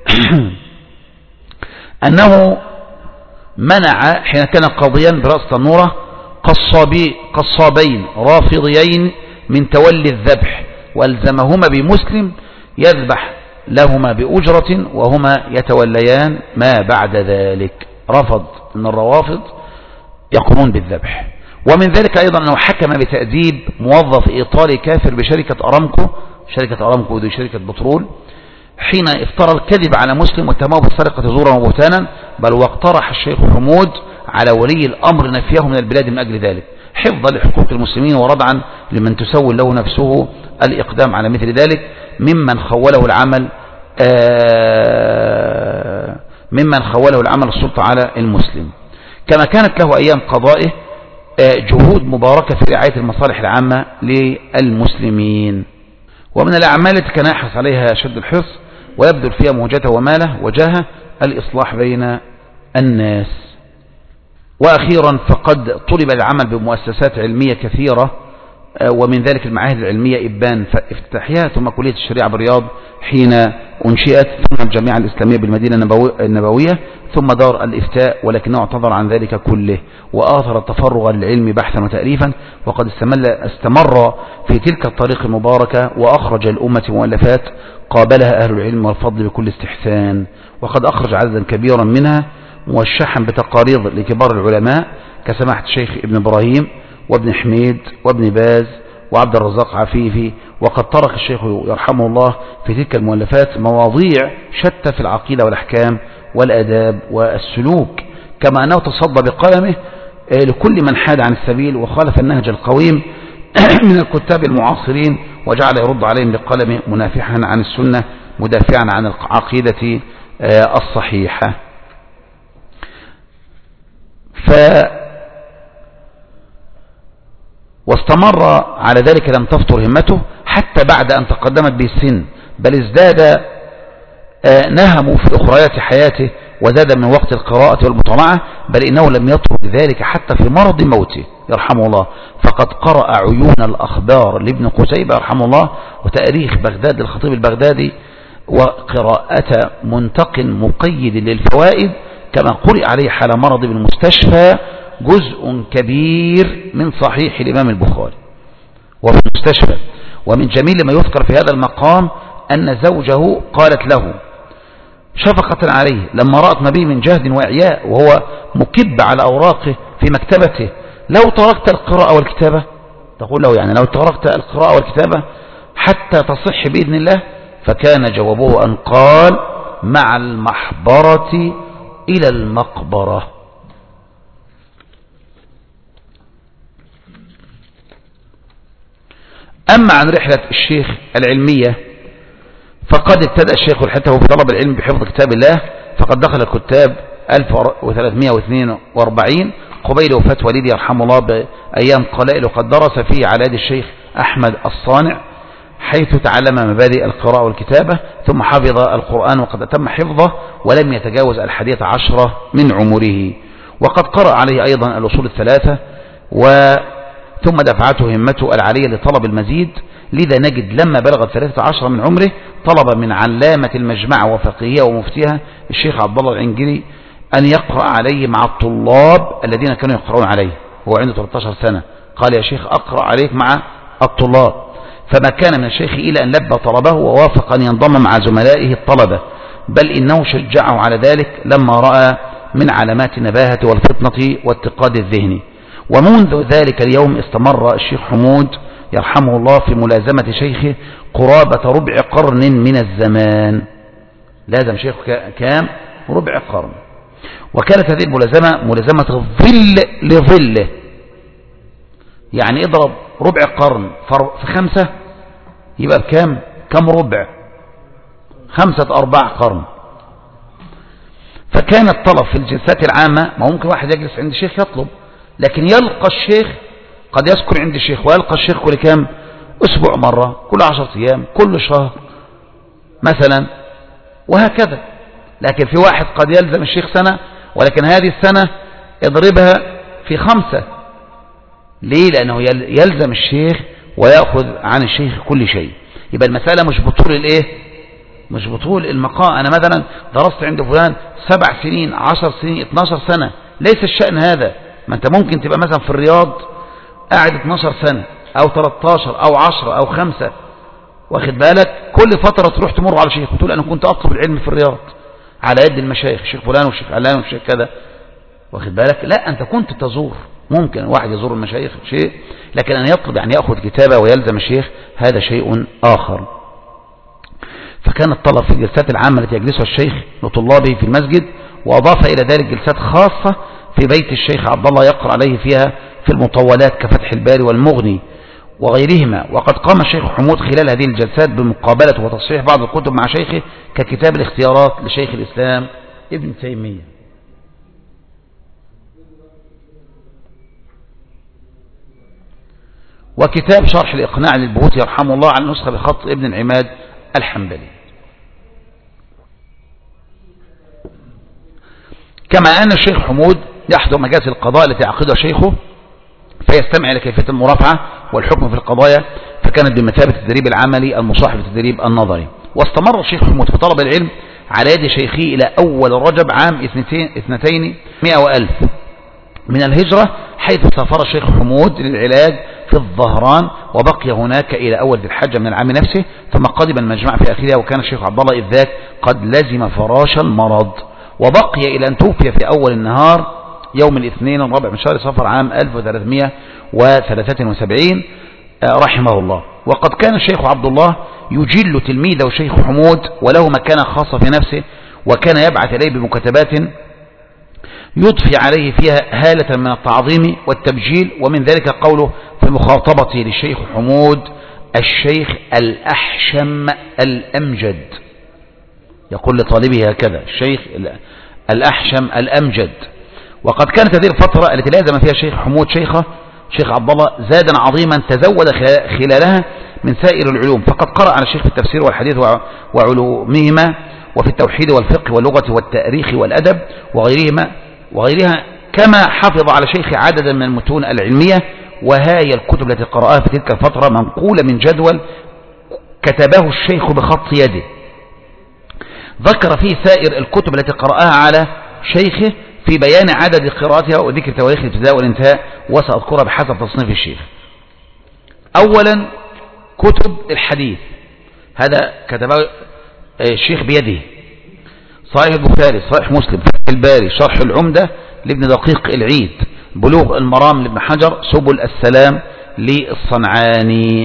أنه منع حين كان قاضيا برأس تنورة قصابي قصابين رافضيين من تولي الذبح، والزمهما بمسلم يذبح لهما بأجرة وهما يتوليان ما بعد ذلك. رفض أن الروافض يقومون بالذبح. ومن ذلك أيضا أنه حكم بتأديب موظف إيطالي كافر بشركة أرامكو، شركة أرامكو دي شركة بترول، حين افترى الكذب على مسلم واتهمه بالسرقة زورا وبهتانا، بل واقترح الشيخ حمود على ولي الأمر نفيه من البلاد من أجل ذلك، حفظا لحقوق المسلمين وردعا لمن تسول له نفسه الإقدام على مثل ذلك ممن خوله العمل ممن خوله العمل السلطة على المسلم. كما كانت له أيام قضائه جهود مباركة في رعاية المصالح العامة للمسلمين. ومن الأعمال التي كان يحرص عليها شد الحرص ويبذل فيها مهجته وماله وجاهه الإصلاح بين الناس. وأخيرا فقد طلب العمل بمؤسسات علمية كثيرة، ومن ذلك المعاهد العلمية إبان افتتاحها، ثم كلية الشريعة بالرياض حين أنشئت، ثم الجامعة الإسلامية بالمدينة النبوية، ثم دار الإفتاء، ولكنه اعتذر عن ذلك كله وآثر التفرغ للعلم بحثا وتأليفا، وقد استمر في تلك الطريق المباركة وأخرج الأمة مؤلفات قابلها أهل العلم والفضل بكل استحسان، وقد أخرج عددا كبيرا منها موشحا بتقارير لكبار العلماء كسماحة الشيخ ابن إبراهيم وابن حميد وابن باز وعبد الرزاق عفيفي. وقد طرق الشيخ يرحمه الله في تلك المؤلفات مواضيع شتى في العقيدة والأحكام والأداب والسلوك، كما أنه تصدى بقلمه لكل من حاد عن السبيل وخالف النهج القويم من الكتاب المعاصرين، وجعل يرد عليهم بقلمه منافحا عن السنة مدافعا عن العقيدة الصحيحة. ف واستمر على ذلك لم تفتر همته حتى بعد أن تقدمت به السن، بل ازداد نهم في أخريات حياته وزاد من وقت القراءة والمطالعة، بل إنه لم يترك ذلك حتى في مرض موته يرحمه الله، فقد قرأ عيون الأخبار لابن قتيبة يرحمه الله وتاريخ بغداد للخطيب البغدادي وقراءة منتق مقيد للفوائد، كما قرئ عليه حال مرض بالمستشفى جزء كبير من صحيح الإمام البخاري وفي المستشفى. ومن جميل ما يذكر في هذا المقام أن زوجه قالت له شفقة عليه لما رأت ما به من جهد وإعياء وهو مكب على أوراقه في مكتبته: لو تركت القراءة والكتابة، تقول له يعني لو تركت القراءة والكتابة حتى تصح بإذن الله؟ فكان جوابه أن قال: مع المحبرة إلى المقبرة. أما عن رحلة الشيخ العلمية فقد ابتدأ الشيخ رحلته في طلب العلم بحفظ كتاب الله، فقد دخل الكتاب ألف وثلاثمائة واثنين وأربعين قبيل وفاة والدي يرحمه الله بأيام قلائل، وقد درس فيه على يد الشيخ أحمد الصانع، حيث تعلم مبادئ القراءة والكتابة، ثم حفظ القرآن وقد أتم حفظه ولم يتجاوز الحادية عشرة من عمره. وقد قرأ عليه أيضا الأصول الثلاثة، و ثم دفعته همته العالية لطلب المزيد، لذا نجد لما بلغ ثلاثة عشر من عمره طلب من علامة المجمع وفقيهها ومفتيها الشيخ عبد الله العنجري أن يقرأ عليه مع الطلاب الذين كانوا يقرؤون عليه، هو عنده ثلاثة عشر سنة، قال: يا شيخ أقرأ عليك مع الطلاب. فما كان من الشيخ إلا أن لبى طلبه ووافق أن ينضم مع زملائه الطلبة، بل إنه شجعه على ذلك لما رأى من علامات النباهة والفطنة والاتقاد الذهني. ومنذ ذلك اليوم استمر الشيخ حمود يرحمه الله في ملازمة شيخه قرابة ربع قرن من الزمان، لازم شيخ كام؟ ربع قرن. وكانت هذه الملازمة ملازمة الظل لظله، يعني اضرب ربع قرن في خمسة يبقى بكام؟ كم ربع؟ خمسة أرباع قرن. فكان الطلب في الجلسات العامة، ما ممكن واحد يجلس عند الشيخ يطلب، لكن يلقى الشيخ قد يسكن عند الشيخ ويلقى الشيخ كل كام؟ أسبوع مرة، كل عشرة أيام، كل شهر مثلا، وهكذا. لكن في واحد قد يلزم الشيخ سنة، ولكن هذه السنة اضربها في خمسة. ليه؟ لأنه يلزم الشيخ ويأخذ عن الشيخ كل شيء. يبقى المسألة مش بطول الايه؟ مش بطول المقام. أنا مثلا درست عند فلان سبع سنين، عشر سنين، اتناشر سنة، ليس الشأن هذا. ما أنت ممكن تبقى مثلا في الرياض قاعد اتناشر سنة أو تلتاشر أو عشرة أو خمسة، واخد بالك؟ كل فترة تروح تمر على شيخ وتقول أنا كنت أطلب العلم في الرياض على يد المشايخ، الشيخ فلان والشيخ علان والشيخ كذا، واخد بالك؟ لا، أنت كنت تزور، ممكن واحد يزور المشايخ شيء، لكن أن يطلب يعني يأخذ كتابة ويلزم الشيخ هذا شيء آخر. فكان الطلب في الجلسات العامة التي يجلسها الشيخ لطلابه في المسجد، وأضاف إلى ذلك جلسات خاصة في بيت الشيخ عبد الله يقرأ عليه فيها في المطولات كفتح الباري والمغني وغيرهما. وقد قام الشيخ حمود خلال هذه الجلسات بمقابلة وتصحيح بعض الكتب مع شيخه ككتاب الاختيارات لشيخ الإسلام ابن تيمية. وكتاب شرح الإقناع للبهوتي يرحمه الله على نسخة بخط ابن العماد الحنبلي. كما أن الشيخ حمود يحضر مجالس القضاء التي عقدها شيخه فيستمع إلى كيفية المرافعة والحكم في القضايا، فكانت بمثابة التدريب العملي المصاحب للتدريب النظري. واستمر الشيخ حمود في طلب العلم على يد شيخه إلى أول رجب عام اثنتين مئة وألف من الهجرة، حيث سافر الشيخ حمود للعلاج في الظهران وبقي هناك إلى أول ذي الحجة من العام نفسه، ثم قدم المجمع في آخرها، وكان الشيخ عبد الله إذ ذاك قد لزم فراش المرض، وبقي إلى أن توفي في أول النهار يوم الاثنين الرابع من شهر صفر عام ألف وثلاثمئة وثلاثة وسبعين رحمه الله. وقد كان الشيخ عبد الله يجل تلميذه الشيخ حمود وله مكانة خاصة في نفسه، وكان يبعث إليه بمكتبات يضفي عليه فيها هالة من التعظيم والتبجيل، ومن ذلك قوله في مخاطبته للشيخ حمود: الشيخ الأحشم الأمجد. يقول لطالبه هكذا: الشيخ الأحشم الأمجد. وقد كانت هذه الفترة التي لازم فيها الشيخ حمود شيخه شيخ عبد الله زادا عظيما تزود خلالها من سائر العلوم، فقد قرأ على الشيخ في التفسير والحديث وعلومهما، وفي التوحيد والفقه واللغة والتاريخ والأدب وغيرهما وغيرها، كما حفظ على شيخ عددا من المتون العلمية. وهي الكتب التي قرأها في تلك الفترة منقولة من جدول كتبه الشيخ بخط يده، ذكر فيه سائر الكتب التي قرأها على شيخه في بيان عدد قراءاتها وذكر تواريخ الابتداء والانتهاء، وسأذكرها بحسب تصنيف الشيخ. أولا كتب الحديث، هذا كتبه الشيخ بيده: صحيح البخاري، صحيح مسلم، فتح الباري، شرح العمدة لابن دقيق العيد، بلوغ المرام لابن حجر، سبل السلام للصنعاني.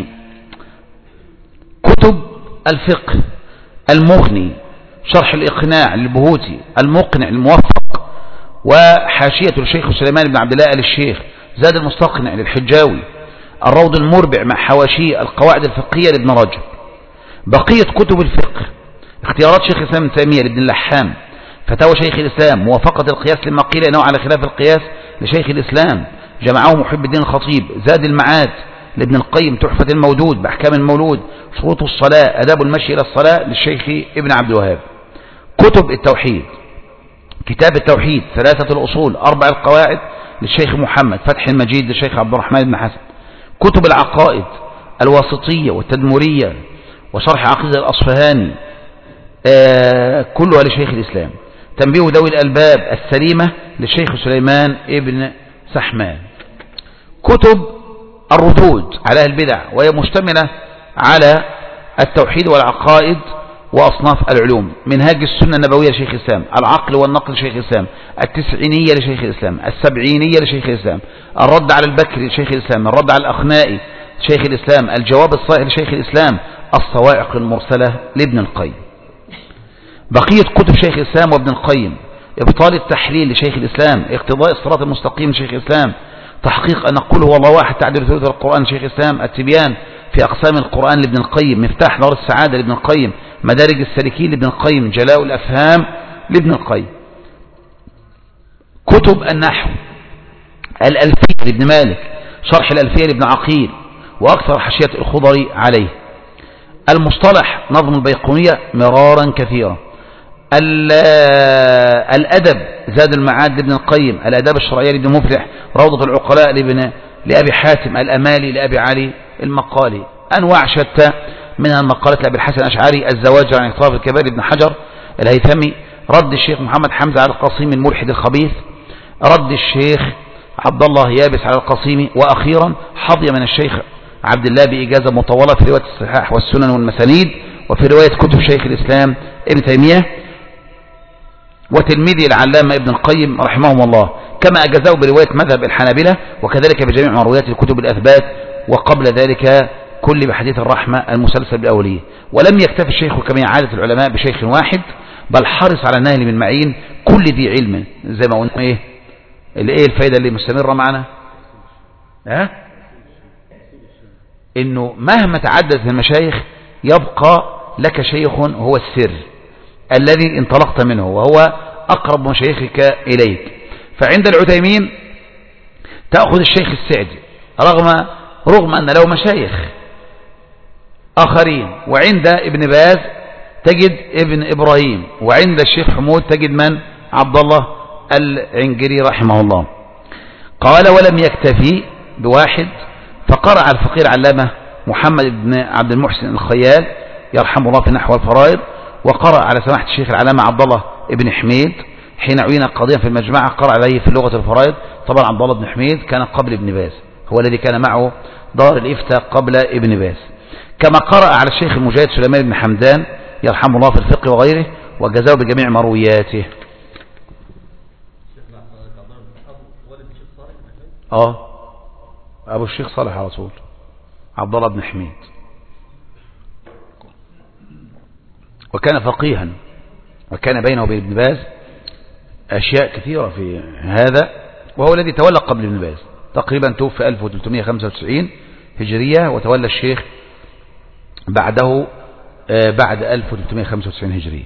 كتب الفقه: المغني، شرح الإقناع للبهوتي، المقنع الموفق، وحاشية الشيخ سليمان بن عبد الله آل الشيخ، زاد المستقنع للحجاوي، الروض المربع مع حواشي القواعد الفقهية لابن رجب. بقية كتب الفقه: اختيارات شيخ الإسلام ابن تيمية لابن اللحام، فتاوى شيخ الإسلام، موافقة القياس لما قيل إنه على خلاف القياس لشيخ الإسلام، جمعه محب الدين الخطيب، زاد المعاد لابن القيم، تحفة المودود بأحكام المولود، شروط الصلاة، أداب المشي إلى الصلاة للشيخ ابن عبد الوهاب. كتب التوحيد: كتاب التوحيد، ثلاثة الأصول، أربع القواعد للشيخ محمد، فتح المجيد للشيخ عبد الرحمن بن حسن. كتب العقائد: الواسطية والتدمرية وشرح عقيدة الأصفهاني، آه كلها لشيخ الإسلام. تنبيه ذوي الألباب السليمة للشيخ سليمان ابن سحمان. كتب الردود على البدع، وهي مشتملة على التوحيد والعقائد وأصناف العلوم. منهاج السنة النبوية لشيخ الإسلام، العقل والنقل لشيخ الإسلام، التسعينية لشيخ الإسلام، السبعينية لشيخ الإسلام، الرد على البكري لشيخ الإسلام، الرد على الأخنائي لشيخ الإسلام، الجواب الصحيح لشيخ الإسلام، الصواعق المرسلة لابن القيم. بقية كتب شيخ الإسلام وابن القيم: إبطال التحليل لشيخ الإسلام، اقتضاء الصراط المستقيم لشيخ الإسلام، تحقيق أن نقول هو الله واحد تعديل ثلث القرآن لشيخ الإسلام، التبيان في أقسام القرآن لابن القيم، مفتاح دار السعادة لابن القيم، مدارج السالكين لابن القيم، جلاء الأفهام لابن القيم. كتب النحو: الألفية لابن مالك، شرح الألفية لابن عقيل، وأكثر حاشية الخضري عليه. المصطلح: نظم البيقونية مرارا كثيرا. الأدب: زاد المعاد لابن القيم، الأداب الشرعية لابن مفلح، روضة العقلاء لابن لأبي حاتم، الأمالي لأبي علي المقالي. أنواع شتى من المقالات لأبي الحسن الأشعري، الزواجر عن اقتراف الكبائر لابن حجر الهيثمي، رد الشيخ محمد حمزة على القصيم الملحد الخبيث، رد الشيخ عبد الله يابس على القصيم، وأخيرا حظي من الشيخ عبد الله بإجازة مطولة في رواية الصحاح والسنن والمسانيد، وفي رواية كتب شيخ الإسلام ابن تيمية وتلميذه العلامة ابن القيم رحمهم الله، كما أجازوا برواية مذهب الحنابلة، وكذلك بجميع مرويات الكتب الأثبات، وقبل ذلك كل بحديث الرحمة المسلسل بالأولية. ولم يكتفي الشيخ كما عادة العلماء بشيخ واحد، بل حرص على النهل من معين كل ذي علم، زي ما قلنا ايه الايه الفايدة اللي مستمرة معنا ها انه مهما تعددت المشايخ يبقى لك شيخ هو السر الذي انطلقت منه وهو اقرب مشايخك اليك. فعند العثيمين تأخذ الشيخ السعدي رغم رغم ان له مشايخ اخرين، وعند ابن باز تجد ابن ابراهيم، وعند الشيخ حمود تجد من؟ عبد الله العنجري رحمه الله. قال ولم يكتفي بواحد فقرأ على الفقيه العلامة محمد بن عبد المحسن الخيال يرحمه الله في النحو والفرائض، وقرأ على سماحة الشيخ العلامة عبد الله بن حميد حين عين قاضيا في المجمعة قرأ عليه في اللغة الفرائض. طبعا عبد الله بن حميد كان قبل ابن باز، هو الذي كان معه دار الإفتاء قبل ابن باز. كما قرأ على الشيخ المجاهد سليمان بن حمدان يرحمه الله في الفقه وغيره وجزاه بجميع مروياته. اه ابو الشيخ صالح على طول عبد الله بن حميد، وكان فقيها وكان بينه وبين ابن باز اشياء كثيرة في هذا، وهو الذي تولى قبل ابن باز تقريبا، توفي ألف وثلاثمائة وخمسة وتسعين هجرية وتولى الشيخ بعده بعد ألف وثلاثمائة وخمسة وتسعين هجرية.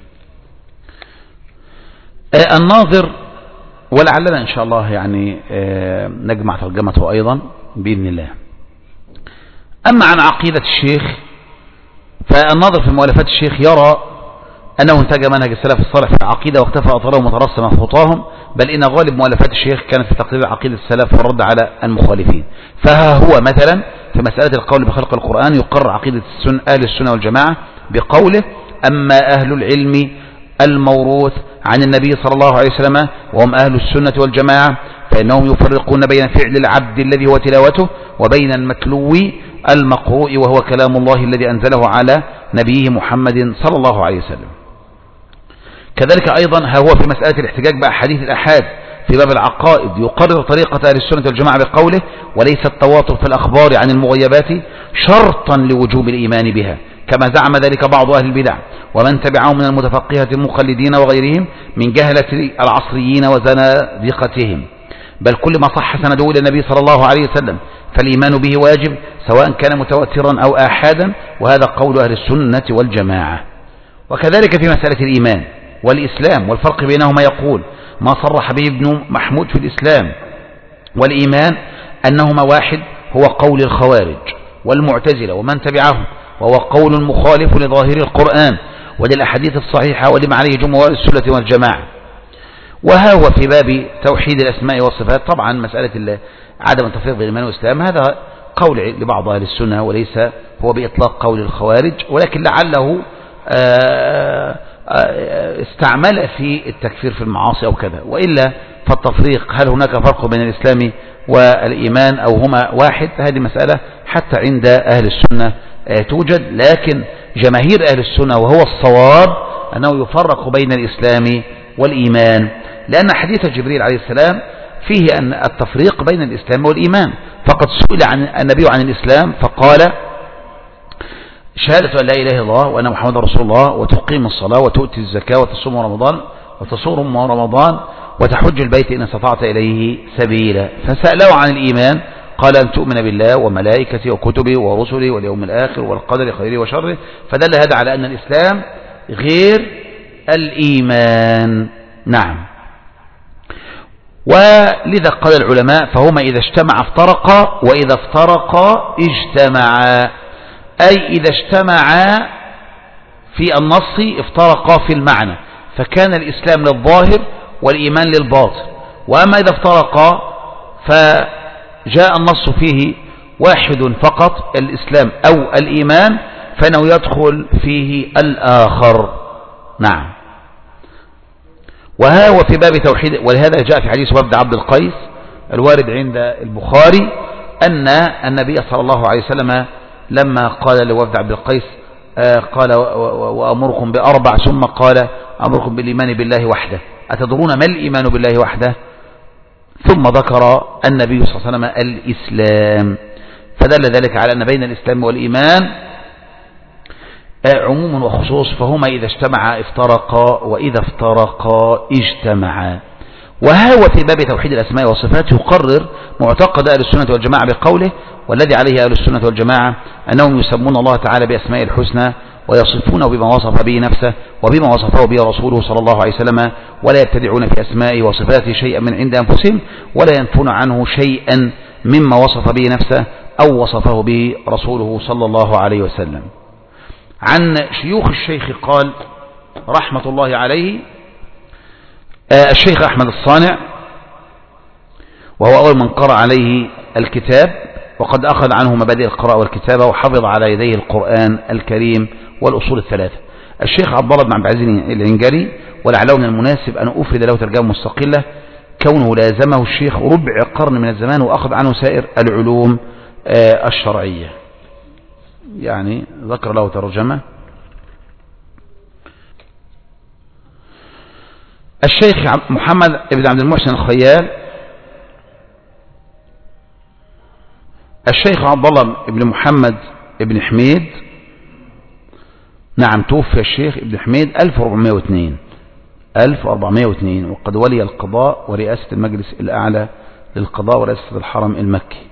الناظر ولعلنا إن شاء الله يعني نجمع ترجمته أيضا بإذن الله. أما عن عقيدة الشيخ فالناظر في مؤلفات الشيخ يرى أنه انتج منهج السلف الصالح في العقيدة واختفى أثرهم وترسم خطاهم، بل إن غالب مؤلفات الشيخ كانت في تقرير عقيدة السلف والرد على المخالفين. فها هو مثلا في مسألة القول بخلق القرآن يقرر عقيدة السنة أهل السنة والجماعة بقوله أما أهل العلم الموروث عن النبي صلى الله عليه وسلم وهم أهل السنة والجماعة فإنهم يفرقون بين فعل العبد الذي هو تلاوته وبين المتلو المقروء وهو كلام الله الذي أنزله على نبيه محمد صلى الله عليه وسلم. كذلك أيضا ها هو في مسألة الاحتجاج بأحاديث الأحاد في باب العقائد يقرر طريقة أهل السنة والجماعة بقوله وليس التواتر في الأخبار عن المغيبات شرطا لوجوب الإيمان بها كما زعم ذلك بعض أهل البدع ومن تبعهم من المتفقهة المقلدين وغيرهم من جهلة العصريين وزنادقتهم، بل كل ما صح سنده إلى النبي صلى الله عليه وسلم فالإيمان به واجب سواء كان متواترا أو آحادا، وهذا قول أهل السنة والجماعة. وكذلك في مسألة الإيمان والإسلام والفرق بينهما يقول ما صرح به ابن محمود في الإسلام والإيمان أنهما واحد هو قول الخوارج والمعتزلة ومن تبعهم، وهو قول مخالف لظاهر القرآن وللأحاديث الصحيحة ولما عليه جمهور السنة والجماعة. وها هو في باب توحيد الأسماء والصفات طبعا مسألة عدم التفريق بين الإيمان والإسلام هذا قول لبعض أهل السنة وليس هو بإطلاق قول الخوارج، ولكن لعله استعمل في التكفير في المعاصي أو كذا، وإلا فالتفريق هل هناك فرق بين الإسلام والإيمان أو هما واحد هذه مسألة حتى عند أهل السنة توجد، لكن جماهير أهل السنة وهو الصواب أنه يفرق بين الإسلام والإيمان، لأن حديث جبريل عليه السلام فيه أن التفريق بين الإسلام والإيمان. فقد سئل عن النبي عن الإسلام فقال شهادة أن لا إله إلا الله وأن محمد رسول الله وتقيم الصلاة وتؤتي الزكاة وتصوم رمضان وتصوم رمضان وتحج البيت إن استطعت إليه سبيلا. فسألوا عن الإيمان قال أن تؤمن بالله وملائكته وكتبه ورسله واليوم الآخر والقدر خيره وشره، فدل هذا على أن الإسلام غير الإيمان. نعم. ولذا قال العلماء فهما إذا اجتمع افترقا وإذا افترقا اجتمعا، أي إذا اجتمعا في النص افترقا في المعنى، فكان الإسلام للظاهر والإيمان للباطن. وأما إذا افترقا فجاء النص فيه واحد فقط الإسلام أو الإيمان فإنه يدخل فيه الآخر. نعم. وها هو في باب توحيد، ولهذا جاء في حديث وفد عبد القيس الوارد عند البخاري أن النبي صلى الله عليه وسلم لما قال لوفد عبد القيس قال وأمركم بأربع ثم قال أمركم بالإيمان بالله وحده أتدرون ما الإيمان بالله وحده، ثم ذكر النبي صلى الله عليه وسلم الإسلام، فدل ذلك على أن بين الإسلام والإيمان عموم وخصوص، فهما إذا اجتمعا افترقا وإذا افترقا اجتمعا. وهو في باب توحيد الأسماء والصفات يقرر معتقد أهل السنة والجماعة بقوله: والذي عليه أهل السنة والجماعة أنهم يسمون الله تعالى بأسماء الحسنى ويصفونه بما وصف به نفسه وبما وصفه به رسوله صلى الله عليه وسلم، ولا يبتدعون في أسمائه وصفاته شيئا من عند أنفسهم، ولا ينفون عنه شيئا مما وصف به نفسه أو وصفه به رسوله صلى الله عليه وسلم. عن شيوخ الشيخ قال رحمة الله عليه الشيخ أحمد الصانع، وهو أول من قرأ عليه الكتاب، وقد أخذ عنه مبادئ القراءة والكتابة، وحفظ على يديه القرآن الكريم والأصول الثلاثة. الشيخ عبد الله بن عبد العزيز العنجري، ولعله من المناسب أن أفرد له ترجمة مستقلة، كونه لازمه الشيخ ربع قرن من الزمان وأخذ عنه سائر العلوم الشرعية. يعني ذكر له ترجمة. الشيخ محمد بن عبد المحسن الخيال، الشيخ عبد الله بن محمد بن حميد، نعم توفي الشيخ ابن حميد ألف وأربعمائة واثنين ألف وأربعمائة واثنين، وقد ولي القضاء ورئاسة المجلس الأعلى للقضاء ورئاسة الحرم المكي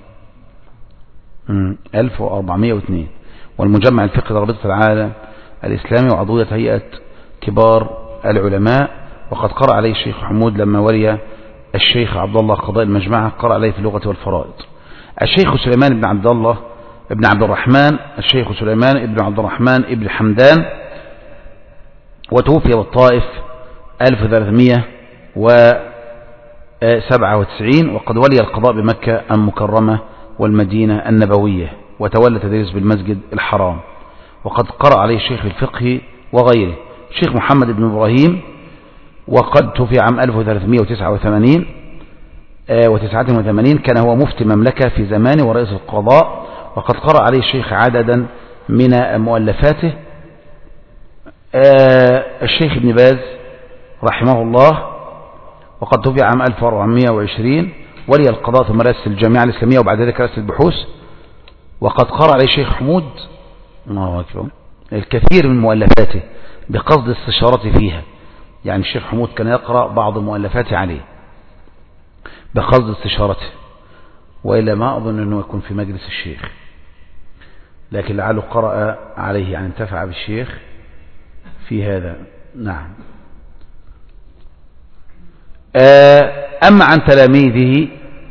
ألف وأربعمائة واثنين، والمجمع الفقهي لرابطة العالم الإسلامي، وعضوية هيئة كبار العلماء. وقد قرأ عليه الشيخ حمود لما ولي الشيخ عبد الله قضاء المجمعة، قرأ عليه في اللغة والفرائض. الشيخ سليمان بن عبد الله ابن عبد الرحمن، الشيخ سليمان ابن عبد الرحمن ابن حمدان، وتوفي بالطائف ألف وثلاثمائة وسبعة وتسعين، وقد ولي القضاء بمكة المكرمة والمدينة النبوية، وتولى تدريس بالمسجد الحرام. وقد قرأ عليه الشيخ الفقهي وغيره الشيخ محمد بن إبراهيم، وقد توفي عام ألف وثلاثمائة وتسعة وثمانين وتسعة وثمانين، كان هو مفتي مملكة في زمانه ورئيس القضاء. وقد قرأ عليه الشيخ عددا من مؤلفاته. الشيخ ابن باز رحمه الله، وقد توفي عام ألف وأربعمائة وعشرين، ولي القضاء ثم رئيس الجامعة الإسلامية وبعد ذلك رئيس البحوث. وقد قرأ عليه الشيخ حمود الله أكبر الكثير من مؤلفاته بقصد استشارته فيها، يعني الشيخ حمود كان يقرأ بعض مؤلفاته عليه بقصد استشارته، وإلا ما أظن أنه يكون في مجلس الشيخ، لكن لعله قرأ عليه، يعني انتفع بالشيخ في هذا. نعم. أما عن تلاميذه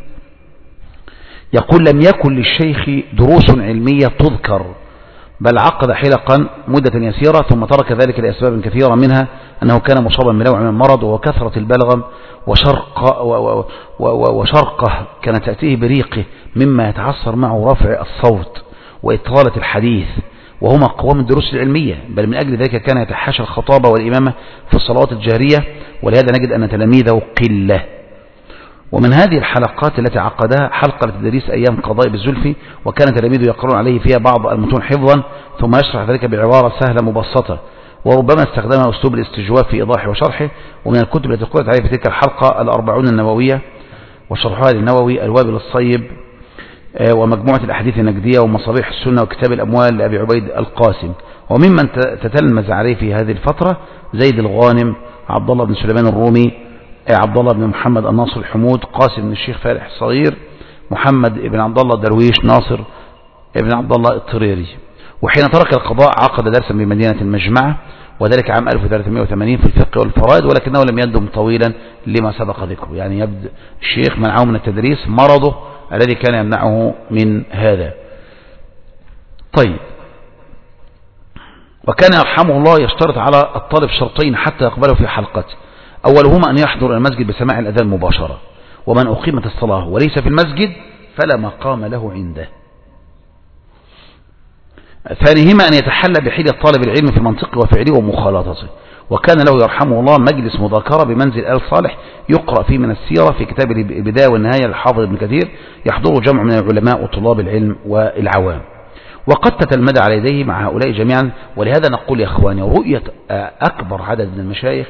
يقول: لم يكن للشيخ دروس علمية تذكر، بل عقد حلقا مدة يسيرة ثم ترك ذلك لأسباب كثيرة، منها أنه كان مصابا بنوع من المرض وكثرة البلغم وشرق وشرقه كانت تأتيه بريقه، مما يتعثر معه رفع الصوت وإطالة الحديث، وهما قوام الدروس العلمية، بل من أجل ذلك كان يتحاشى الخطابة والإمامة في الصلوات الجهرية، ولهذا نجد أن تلاميذه قلة. ومن هذه الحلقات التي عقدها حلقة لتدريس أيام قضاء بالزلفي، وكان تلاميذه يقرون عليه فيها بعض المتون حفظا، ثم يشرح ذلك بعبارة سهلة مبسطة، وربما استخدم أسلوب الاستجواب في إيضاحه وشرحه. ومن الكتب التي قرأت عليه في تلك الحلقة الأربعون النووية وشرحها للنووي، الوابل الصيب، ومجموعة الأحاديث النجدية، ومصابيح السنة، وكتاب الأموال لأبي عبيد القاسم. وممن تتلمذ عليه في هذه الفترة زيد الغانم، عبد الله بن سليمان الرومي، عبد الله بن محمد الناصر الحمود، قاسم بن الشيخ فالح الصغير، محمد بن عبد الله الدرويش، ناصر بن عبد الله الطريري. وحين ترك القضاء عقد درسا بمدينة المجمعة، وذلك عام ألف وثلاثمائة وثمانين في الفقه والفرائض، ولكنه لم يدم طويلا لما سبق ذكره، يعني يبدأ الشيخ منعه من التدريس مرضه الذي كان يمنعه من هذا. طيب. وكان يرحمه الله يشترط على الطالب شرطين حتى يقبله في حلقته: أولهما أن يحضر المسجد بسماع الأذان مباشرة، ومن أقيمت الصلاة وليس في المسجد فلا مقام له عنده. ثانيهما أن يتحلى بحيلة طالب العلم في منطقه وفعله ومخالطته. وكان له يرحمه الله مجلس مذاكرة بمنزل آل صالح يقرأ فيه من السيرة في كتاب البداية والنهاية للحافظ ابن كثير، يحضره جمع من العلماء وطلاب العلم والعوام. وقد تتلمذ على يديه مع هؤلاء جميعا. ولهذا نقول يا أخواني، رؤية أكبر عدد من المشايخ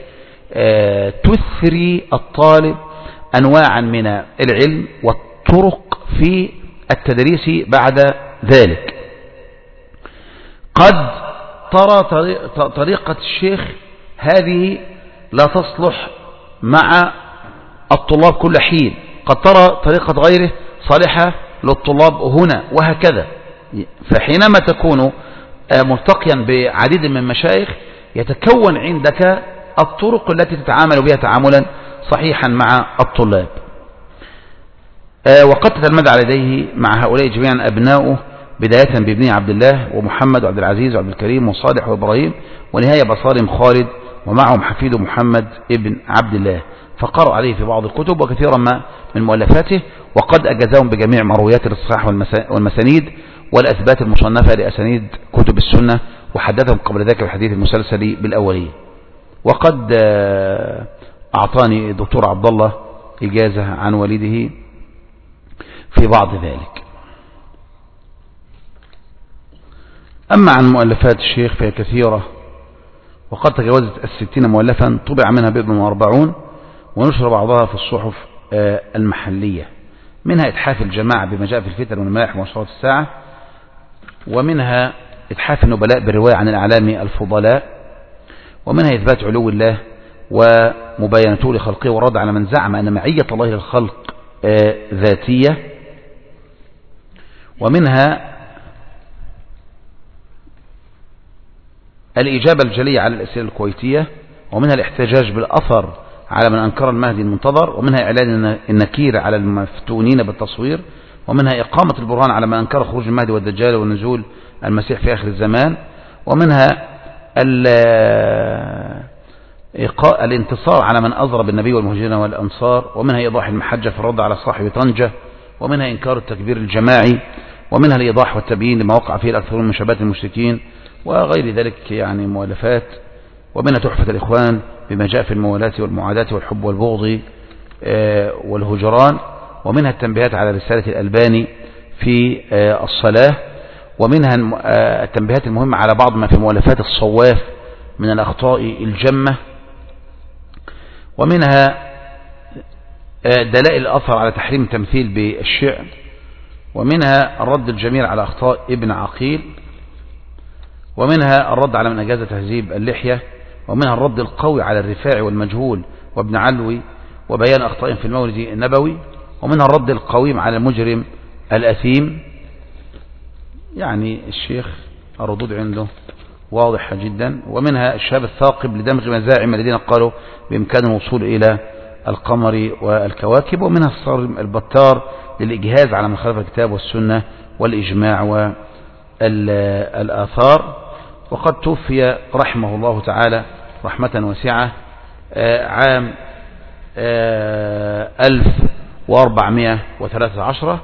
تثري الطالب أنواعا من العلم والطرق في التدريس بعد ذلك. قد ترى طريقة الشيخ هذه لا تصلح مع الطلاب كل حين، قد ترى طريقة غيره صالحة للطلاب هنا، وهكذا. فحينما تكون ملتقيا بعديد من المشايخ يتكون عندك الطرق التي تتعامل بها تعاملا صحيحا مع الطلاب. وقد تتلمذ على يديه مع هؤلاء جميعا أبناؤه، بداية بابنه عبد الله ومحمد وعبد العزيز وعبد الكريم وصالح وإبراهيم، ونهاية بصارم خالد، ومعهم حفيده محمد ابن عبد الله. فقرأ عليه في بعض الكتب وكثيرا ما من مؤلفاته، وقد أجازهم بجميع مرويات الصحاح والمسانيد والأثبات المصنفة لأسانيد كتب السنة، وحدثهم قبل ذلك الحديث المسلسل بالأولية. وقد أعطاني الدكتور عبد الله إجازة عن والده في بعض ذلك. أما عن مؤلفات الشيخ فهي كثيرة، وقد تجاوزت الستين مؤلفا، طبع منها بضع وأربعون، ونشر بعضها في الصحف المحلية، منها إتحاف الجماعة بما جاء في الفتن والملاحم وأشراط الساعة، ومنها إتحاف النبلاء بالرواية عن الأعلام الفضلاء، ومنها إثبات علو الله ومباينته لخلقه، والرد على من زعم أن معية الله للخلق ذاتية، ومنها الإجابة الجلية على الأسئلة الكويتية، ومنها الاحتجاج بالأثر على من أنكر المهدي المنتظر، ومنها إعلان النكير على المفتونين بالتصوير، ومنها إقامة البرهان على من أنكر خروج المهدي والدجال ونزول المسيح في آخر الزمان، ومنها الانتصار على من أضرب النبي والمهاجرين والأنصار، ومنها إيضاح المحجة في الرد على صاحب طنجة، ومنها إنكار التكبير الجماعي، ومنها الإيضاح والتبيين لما وقع فيه الأكثرون من شباب المشركين، وغير ذلك يعني مؤلفات. ومنها تحفة الإخوان بما جاء في الموالاة والمعاداة والحب والبغض والهجران، ومنها التنبيهات على رسالة الألباني في الصلاة، ومنها التنبيهات المهمة على بعض ما في مؤلفات الصواف من الأخطاء الجمة، ومنها دلائل الأثر على تحريم التمثيل بالشعر، ومنها الرد الجميل على أخطاء ابن عقيل، ومنها الرد على من أجاز تهذيب اللحية، ومنها الرد القوي على الرفاعي والمجهول وابن علوي وبيان أخطائهم في المولد النبوي، ومنها الرد القويم على المجرم الأثيم. يعني الشيخ الردود عنده واضحة جدا. ومنها الشهاب الثاقب لدمج مزاعم الذين قالوا بإمكان الوصول إلى القمر والكواكب، ومنها الصارم البتار للإجهاز على من خالف الكتاب والسنة والإجماع والآثار. وقد توفي رحمه الله تعالى رحمة واسعة عام ألف وأربعمائة وثلاثة عشر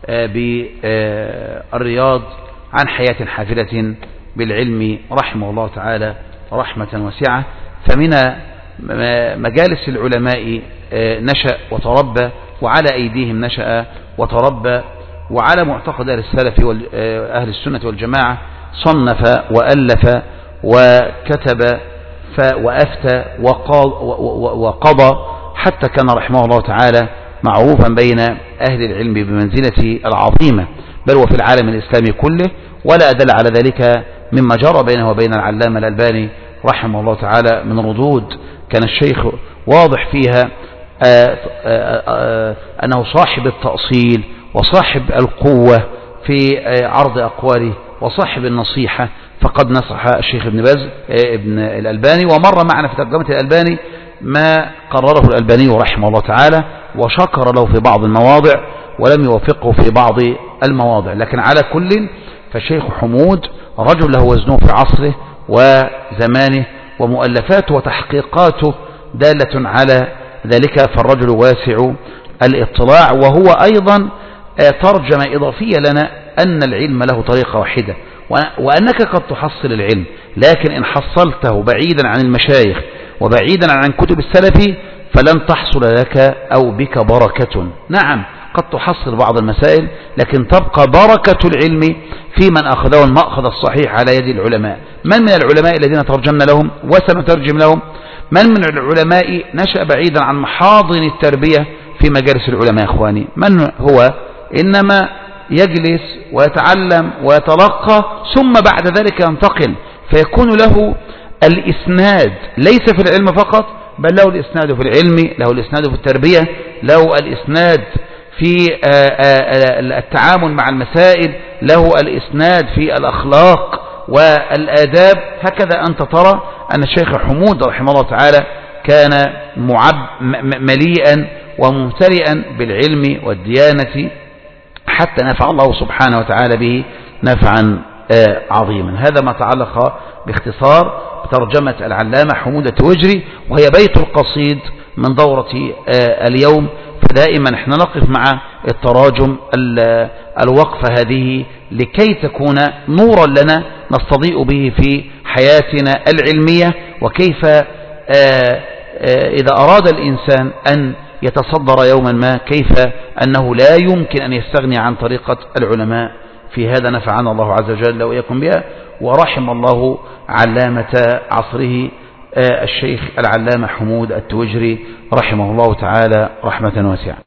بالرياض عن حياة حافلة بالعلم رحمه الله تعالى رحمة واسعة. فمن مجالس العلماء نشأ وتربى، وعلى أيديهم نشأ وتربى، وعلى معتقد أهل السلف وأهل السنة والجماعة صنف وألف وكتب وأفتى وقضى، حتى كان رحمه الله تعالى معروفا بين أهل العلم بمنزلة العظيمة، بل وفي العالم الإسلامي كله. ولا أدل على ذلك مما جرى بينه وبين العلامة الألباني رحمه الله تعالى من ردود كان الشيخ واضح فيها آآ آآ أنه صاحب التأصيل وصاحب القوة في عرض أقواله وصاحب النصيحة. فقد نصح الشيخ ابن باز ابن الألباني، ومر معنا في ترجمة الألباني ما قرره الألباني رحمه الله تعالى، وشكر له في بعض المواضع ولم يوفقه في بعض المواضع. لكن على كل فالشيخ حمود رجل له وزنه في عصره وزمانه، ومؤلفاته وتحقيقاته دالة على ذلك، فالرجل واسع الاطلاع. وهو أيضا ترجمة إضافية لنا أن العلم له طريقة واحدة، وأنك قد تحصل العلم، لكن إن حصلته بعيدا عن المشايخ وبعيدا عن كتب السلف فلن تحصل لك أو بك بركة. نعم قد تحصل بعض المسائل، لكن تبقى بركة العلم في من أخذه المأخذ الصحيح على يد العلماء. من من العلماء الذين ترجمنا لهم وسنترجم لهم؟ من من العلماء نشأ بعيدا عن محاضن التربية في مجالس العلماء؟ إخواني، من هو إنما يجلس ويتعلم ويتلقى، ثم بعد ذلك ينتقل، فيكون له الإسناد ليس في العلم فقط، بل له الإسناد في العلم، له الإسناد في التربية، له الإسناد في التعامل مع المسائل، له الإسناد في الأخلاق والآداب. هكذا أنت ترى أن الشيخ حمود رحمه الله تعالى كان معب مليئا وممتلئا بالعلم والديانة، حتى نفع الله سبحانه وتعالى به نفعا عظيما. هذا ما تعلق باختصار بترجمة العلامة حمود التوجري، وهي بيت القصيد من دورة اليوم. فدائما نحن نقف مع التراجم الوقفة هذه لكي تكون نورا لنا نستضيء به في حياتنا العلمية، وكيف إذا أراد الإنسان أن يتصدر يوما ما كيف أنه لا يمكن أن يستغني عن طريقة العلماء. في هذا نفعنا الله عز وجل وإياكم بها، ورحم الله علامة عصره الشيخ العلامة حمود التوجري رحمه الله تعالى رحمة واسعة.